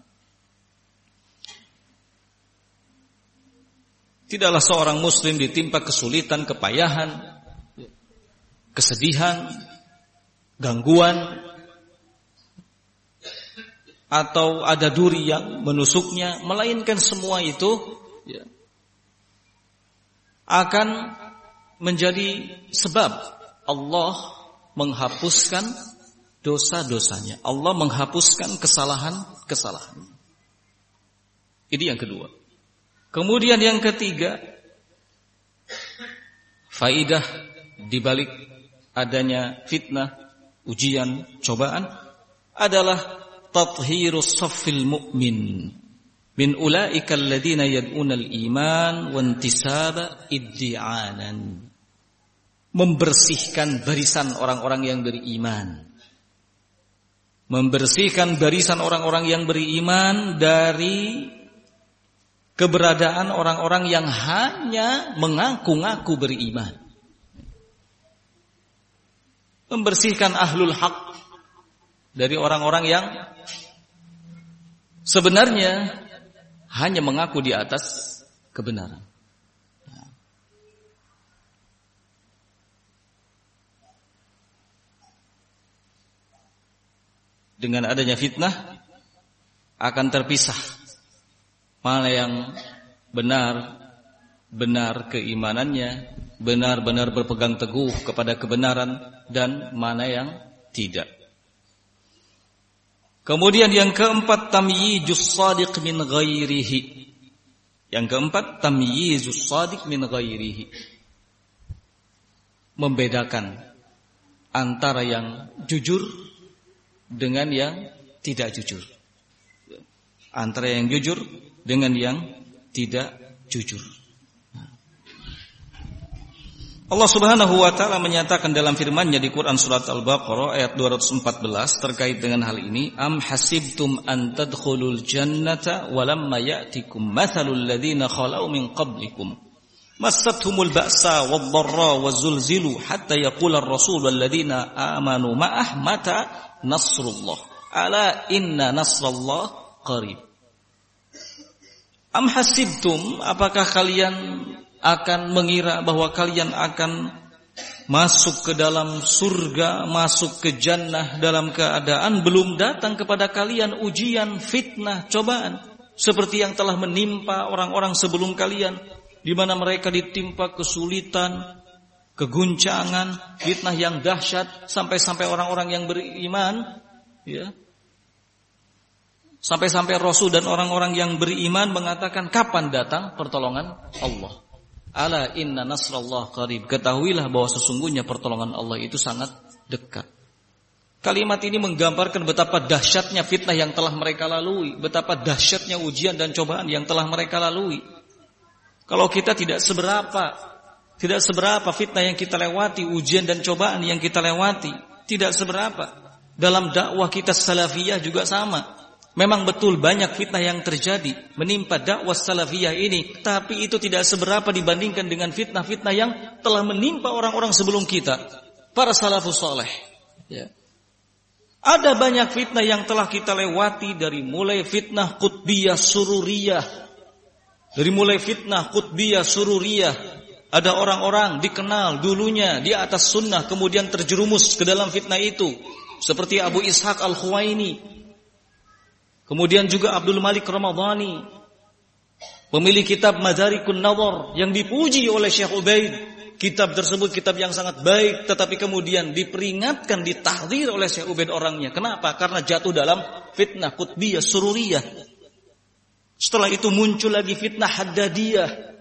Tidaklah seorang muslim ditimpa kesulitan, kepayahan, kesedihan, gangguan, atau ada duri yang menusuknya, melainkan semua itu ya, akan menjadi sebab Allah menghapuskan dosa-dosanya. Allah menghapuskan kesalahan-kesalahan. Ini yang kedua. Kemudian yang ketiga, faidah dibalik adanya fitnah, ujian, cobaan adalah tathhirus saffil mu'min min ulaika alladziina yad'una al-iman wa intisaba iddi'anan. Membersihkan barisan orang-orang yang beriman. Membersihkan barisan orang-orang yang beriman dari keberadaan orang-orang yang hanya mengaku-ngaku beriman. Membersihkan ahlul haq dari orang-orang yang sebenarnya hanya mengaku di atas kebenaran. Dengan adanya fitnah akan terpisah mana yang benar, benar keimanannya, benar-benar berpegang teguh kepada kebenaran, dan mana yang tidak. Kemudian yang keempat, tamyizus shadiq min ghairihi. Yang keempat, tamyizus shadiq min ghairihi. Membedakan antara yang jujur dengan yang tidak jujur. Antara yang jujur dengan yang tidak jujur. Allah Subhanahu wa taala menyatakan dalam firman-Nya di Quran surat Al-Baqarah ayat dua ratus empat belas terkait dengan hal ini, am hasibtum an tadkhulul jannata walamma ya'tikum mathalul ladzina khalau min qablikum massathumul ba'sa wadh-dharra wazulzilu hatta yaqula ar-rasul wal ladzina amanu ma'ah mata nasrullah ala inna nasrallah qarib. Am hasibtum, apakah kalian akan mengira bahwa kalian akan masuk ke dalam surga, masuk ke jannah dalam keadaan belum datang kepada kalian ujian, fitnah, cobaan seperti yang telah menimpa orang-orang sebelum kalian, di mana mereka ditimpa kesulitan, keguncangan, fitnah yang dahsyat, sampai-sampai orang-orang yang beriman ya, sampai-sampai Rasul dan orang-orang yang beriman mengatakan, kapan datang pertolongan Allah? Ala inna nasrallah qarib. Ketahuilah bahwa sesungguhnya pertolongan Allah itu sangat dekat. Kalimat ini menggambarkan betapa dahsyatnya fitnah yang telah mereka lalui, betapa dahsyatnya ujian dan cobaan yang telah mereka lalui. Kalau kita tidak seberapa, tidak seberapa fitnah yang kita lewati, ujian dan cobaan yang kita lewati, tidak seberapa. Dalam dakwah kita salafiyah juga sama. Memang betul banyak fitnah yang terjadi menimpa dakwah salafiyah ini, tapi itu tidak seberapa dibandingkan dengan fitnah-fitnah yang telah menimpa orang-orang sebelum kita, para salafus saleh. Ya. Ada banyak fitnah yang telah kita lewati, dari mulai fitnah qutbiyah sururiyah, dari mulai fitnah qutbiyah sururiyah. Ada orang-orang dikenal dulunya di atas sunnah, kemudian terjerumus ke dalam fitnah itu, seperti Abu Ishaq Al-Khuwaini. Kemudian juga Abdul Malik Ramadhani, pemilik kitab Madarikun Nadhar yang dipuji oleh Syekh Ubaid kitab tersebut kitab yang sangat baik, tetapi kemudian diperingatkan, ditahdzir oleh Syekh Ubaid orangnya. Kenapa? Karena jatuh dalam fitnah qutbiyah sururiyah. Setelah itu muncul lagi fitnah haddadiyah.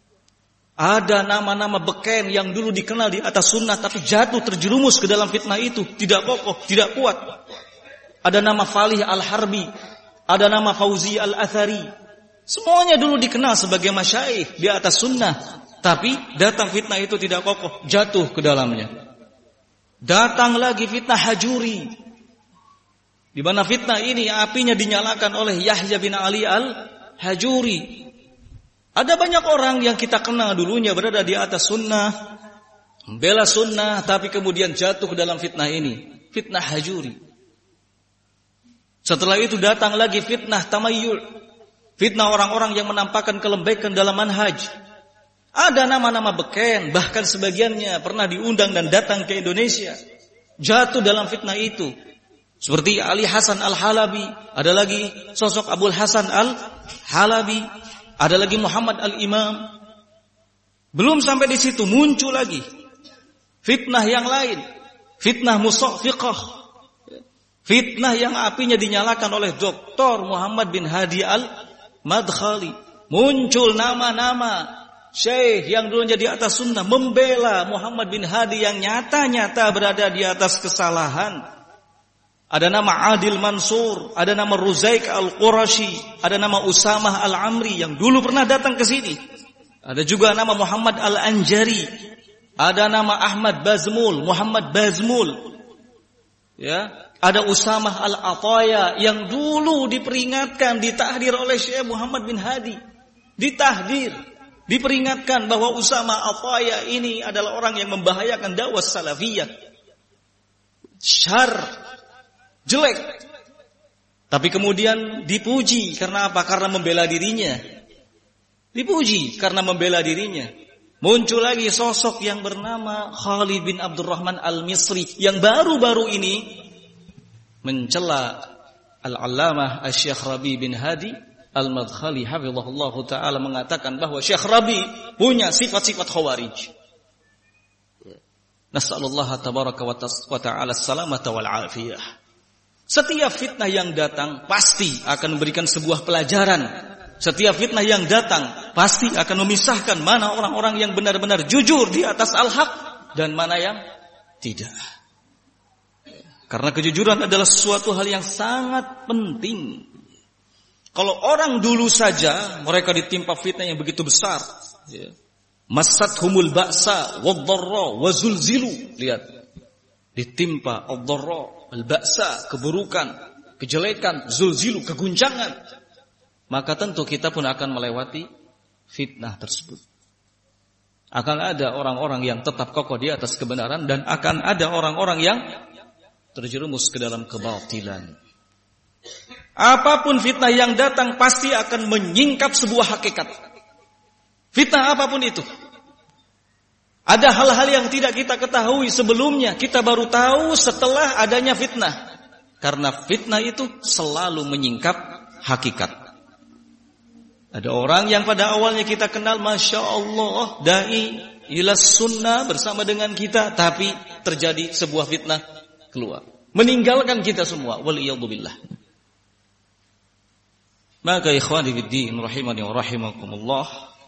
Ada nama-nama beken yang dulu dikenal di atas sunnah, tapi jatuh terjerumus ke dalam fitnah itu, tidak kokoh, tidak kuat. Ada nama Falih Al-Harbi, ada nama Fauzi Al-Athari. Semuanya dulu dikenal sebagai masyayikh di atas sunnah, tapi datang fitnah itu tidak kokoh, jatuh ke dalamnya. Datang lagi fitnah Hajuri, di mana fitnah ini apinya dinyalakan oleh Yahya bin Ali Al-Hajuri. Ada banyak orang yang kita kenal dulunya berada di atas sunnah, membela sunnah, tapi kemudian jatuh ke dalam fitnah ini, fitnah Hajuri. Setelah itu datang lagi fitnah Tamayyul, fitnah orang-orang yang menampakkan kelembekan dalam manhaj. Ada nama-nama beken, bahkan sebagiannya pernah diundang dan datang ke Indonesia, jatuh dalam fitnah itu. Seperti Ali Hasan Al-Halabi, ada lagi sosok Abul Hasan Al-Halabi, ada lagi Muhammad Al-Imam. Belum sampai di situ, muncul lagi fitnah yang lain, fitnah Musafiqah, fitnah yang apinya dinyalakan oleh Doktor Muhammad bin Hadi Al-Madkhali. Muncul nama-nama syekh yang dulunya di atas sunnah membela Muhammad bin Hadi yang nyata-nyata berada di atas kesalahan. Ada nama Adil Mansur, ada nama Ruzaik Al-Qurashi, ada nama Usamah Al-Amri yang dulu pernah datang ke sini. Ada juga nama Muhammad Al-Anjari, ada nama Ahmad Bazmul, Muhammad Bazmul. Ya, ada Usamah Al-Ataya yang dulu diperingatkan, ditahdir oleh Syekh Muhammad bin Hadi. Ditahdir, diperingatkan bahwa Usamah Al-Ataya ini adalah orang yang membahayakan dakwah salafiyah. Syar, jelek, tapi kemudian dipuji karena apa? Karena membela dirinya. Dipuji karena membela dirinya. Muncul lagi sosok yang bernama Khalid bin Abdurrahman Al-Misri yang baru-baru ini mencela Al-Allamah Asy-Syaikh Rabi bin Hadi Al-Madkhali hafizahullah taala, mengatakan bahwa Syekh Rabi punya sifat-sifat khawarij. Nas'alullah tabaraka wa ta'ala as-salamata wal afiyah. Setiap fitnah yang datang pasti akan memberikan sebuah pelajaran. Setiap fitnah yang datang pasti akan memisahkan mana orang-orang yang benar-benar jujur di atas al-haq dan mana yang tidak. Karena kejujuran adalah sesuatu hal yang sangat penting. Kalau orang dulu saja mereka ditimpa fitnah yang begitu besar, ya. Masathumul ba'sa wad-dharra wa zulzilu. Lihat, ditimpa ad-dharra, al-ba'sa, keburukan, kejelekan, zulzilu, keguncangan, maka tentu kita pun akan melewati fitnah tersebut. Akan ada orang-orang yang tetap kokoh di atas kebenaran dan akan ada orang-orang yang terjerumus ke dalam kebatilan. Apapun fitnah yang datang pasti akan menyingkap sebuah hakikat. Fitnah apapun itu. Ada hal-hal yang tidak kita ketahui sebelumnya, kita baru tahu setelah adanya fitnah. Karena fitnah itu selalu menyingkap hakikat. Ada orang yang pada awalnya kita kenal, Masya Allah, da'i ila sunnah bersama dengan kita, tapi terjadi sebuah fitnah keluar, meninggalkan kita semua. Waliyadzubillah. Maka ikhwani fiddin rahimani wa rahimakumullah,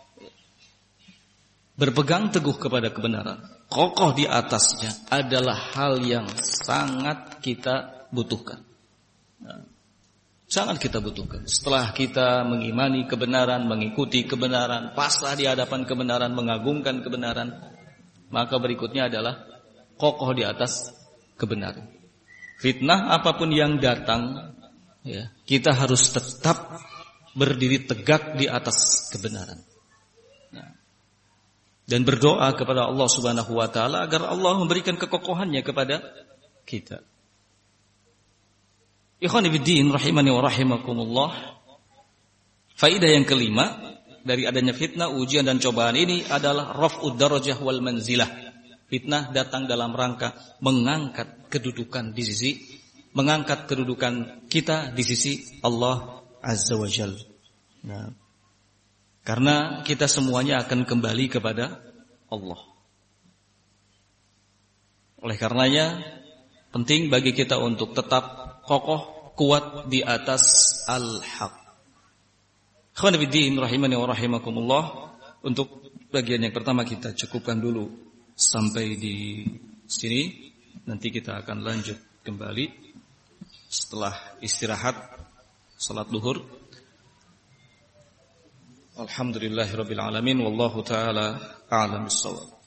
berpegang teguh kepada kebenaran, kokoh di atasnya adalah hal yang sangat kita butuhkan. Nah, sangat kita butuhkan. Setelah kita mengimani kebenaran, mengikuti kebenaran, pasrah di hadapan kebenaran, mengagungkan kebenaran, maka berikutnya adalah kokoh di atas kebenaran. Fitnah apapun yang datang, ya, kita harus tetap berdiri tegak di atas kebenaran. Dan berdoa kepada Allah Subhanahu wa taala agar Allah memberikan kekokohannya kepada kita. Ikhwani fiddin rahimani wa rahimakumullah. Faedah yang kelima dari adanya fitnah, ujian dan cobaan ini adalah raf'ud darajah wal manzilah. Fitnah datang dalam rangka mengangkat kedudukan di sisi, mengangkat kedudukan kita di sisi Allah Azza wa Jalla. Nah, karena kita semuanya akan kembali kepada Allah. Oleh karenanya penting bagi kita untuk tetap kokoh, kuat di atas al-haq. Ikhwan fillah rahimani wa rahimakumullah. Untuk bagian yang pertama kita cukupkan dulu sampai di sini. Nanti kita akan lanjut kembali setelah istirahat salat zuhur. Alhamdulillahirabbil alamin wallahu taala a'lam bissawab.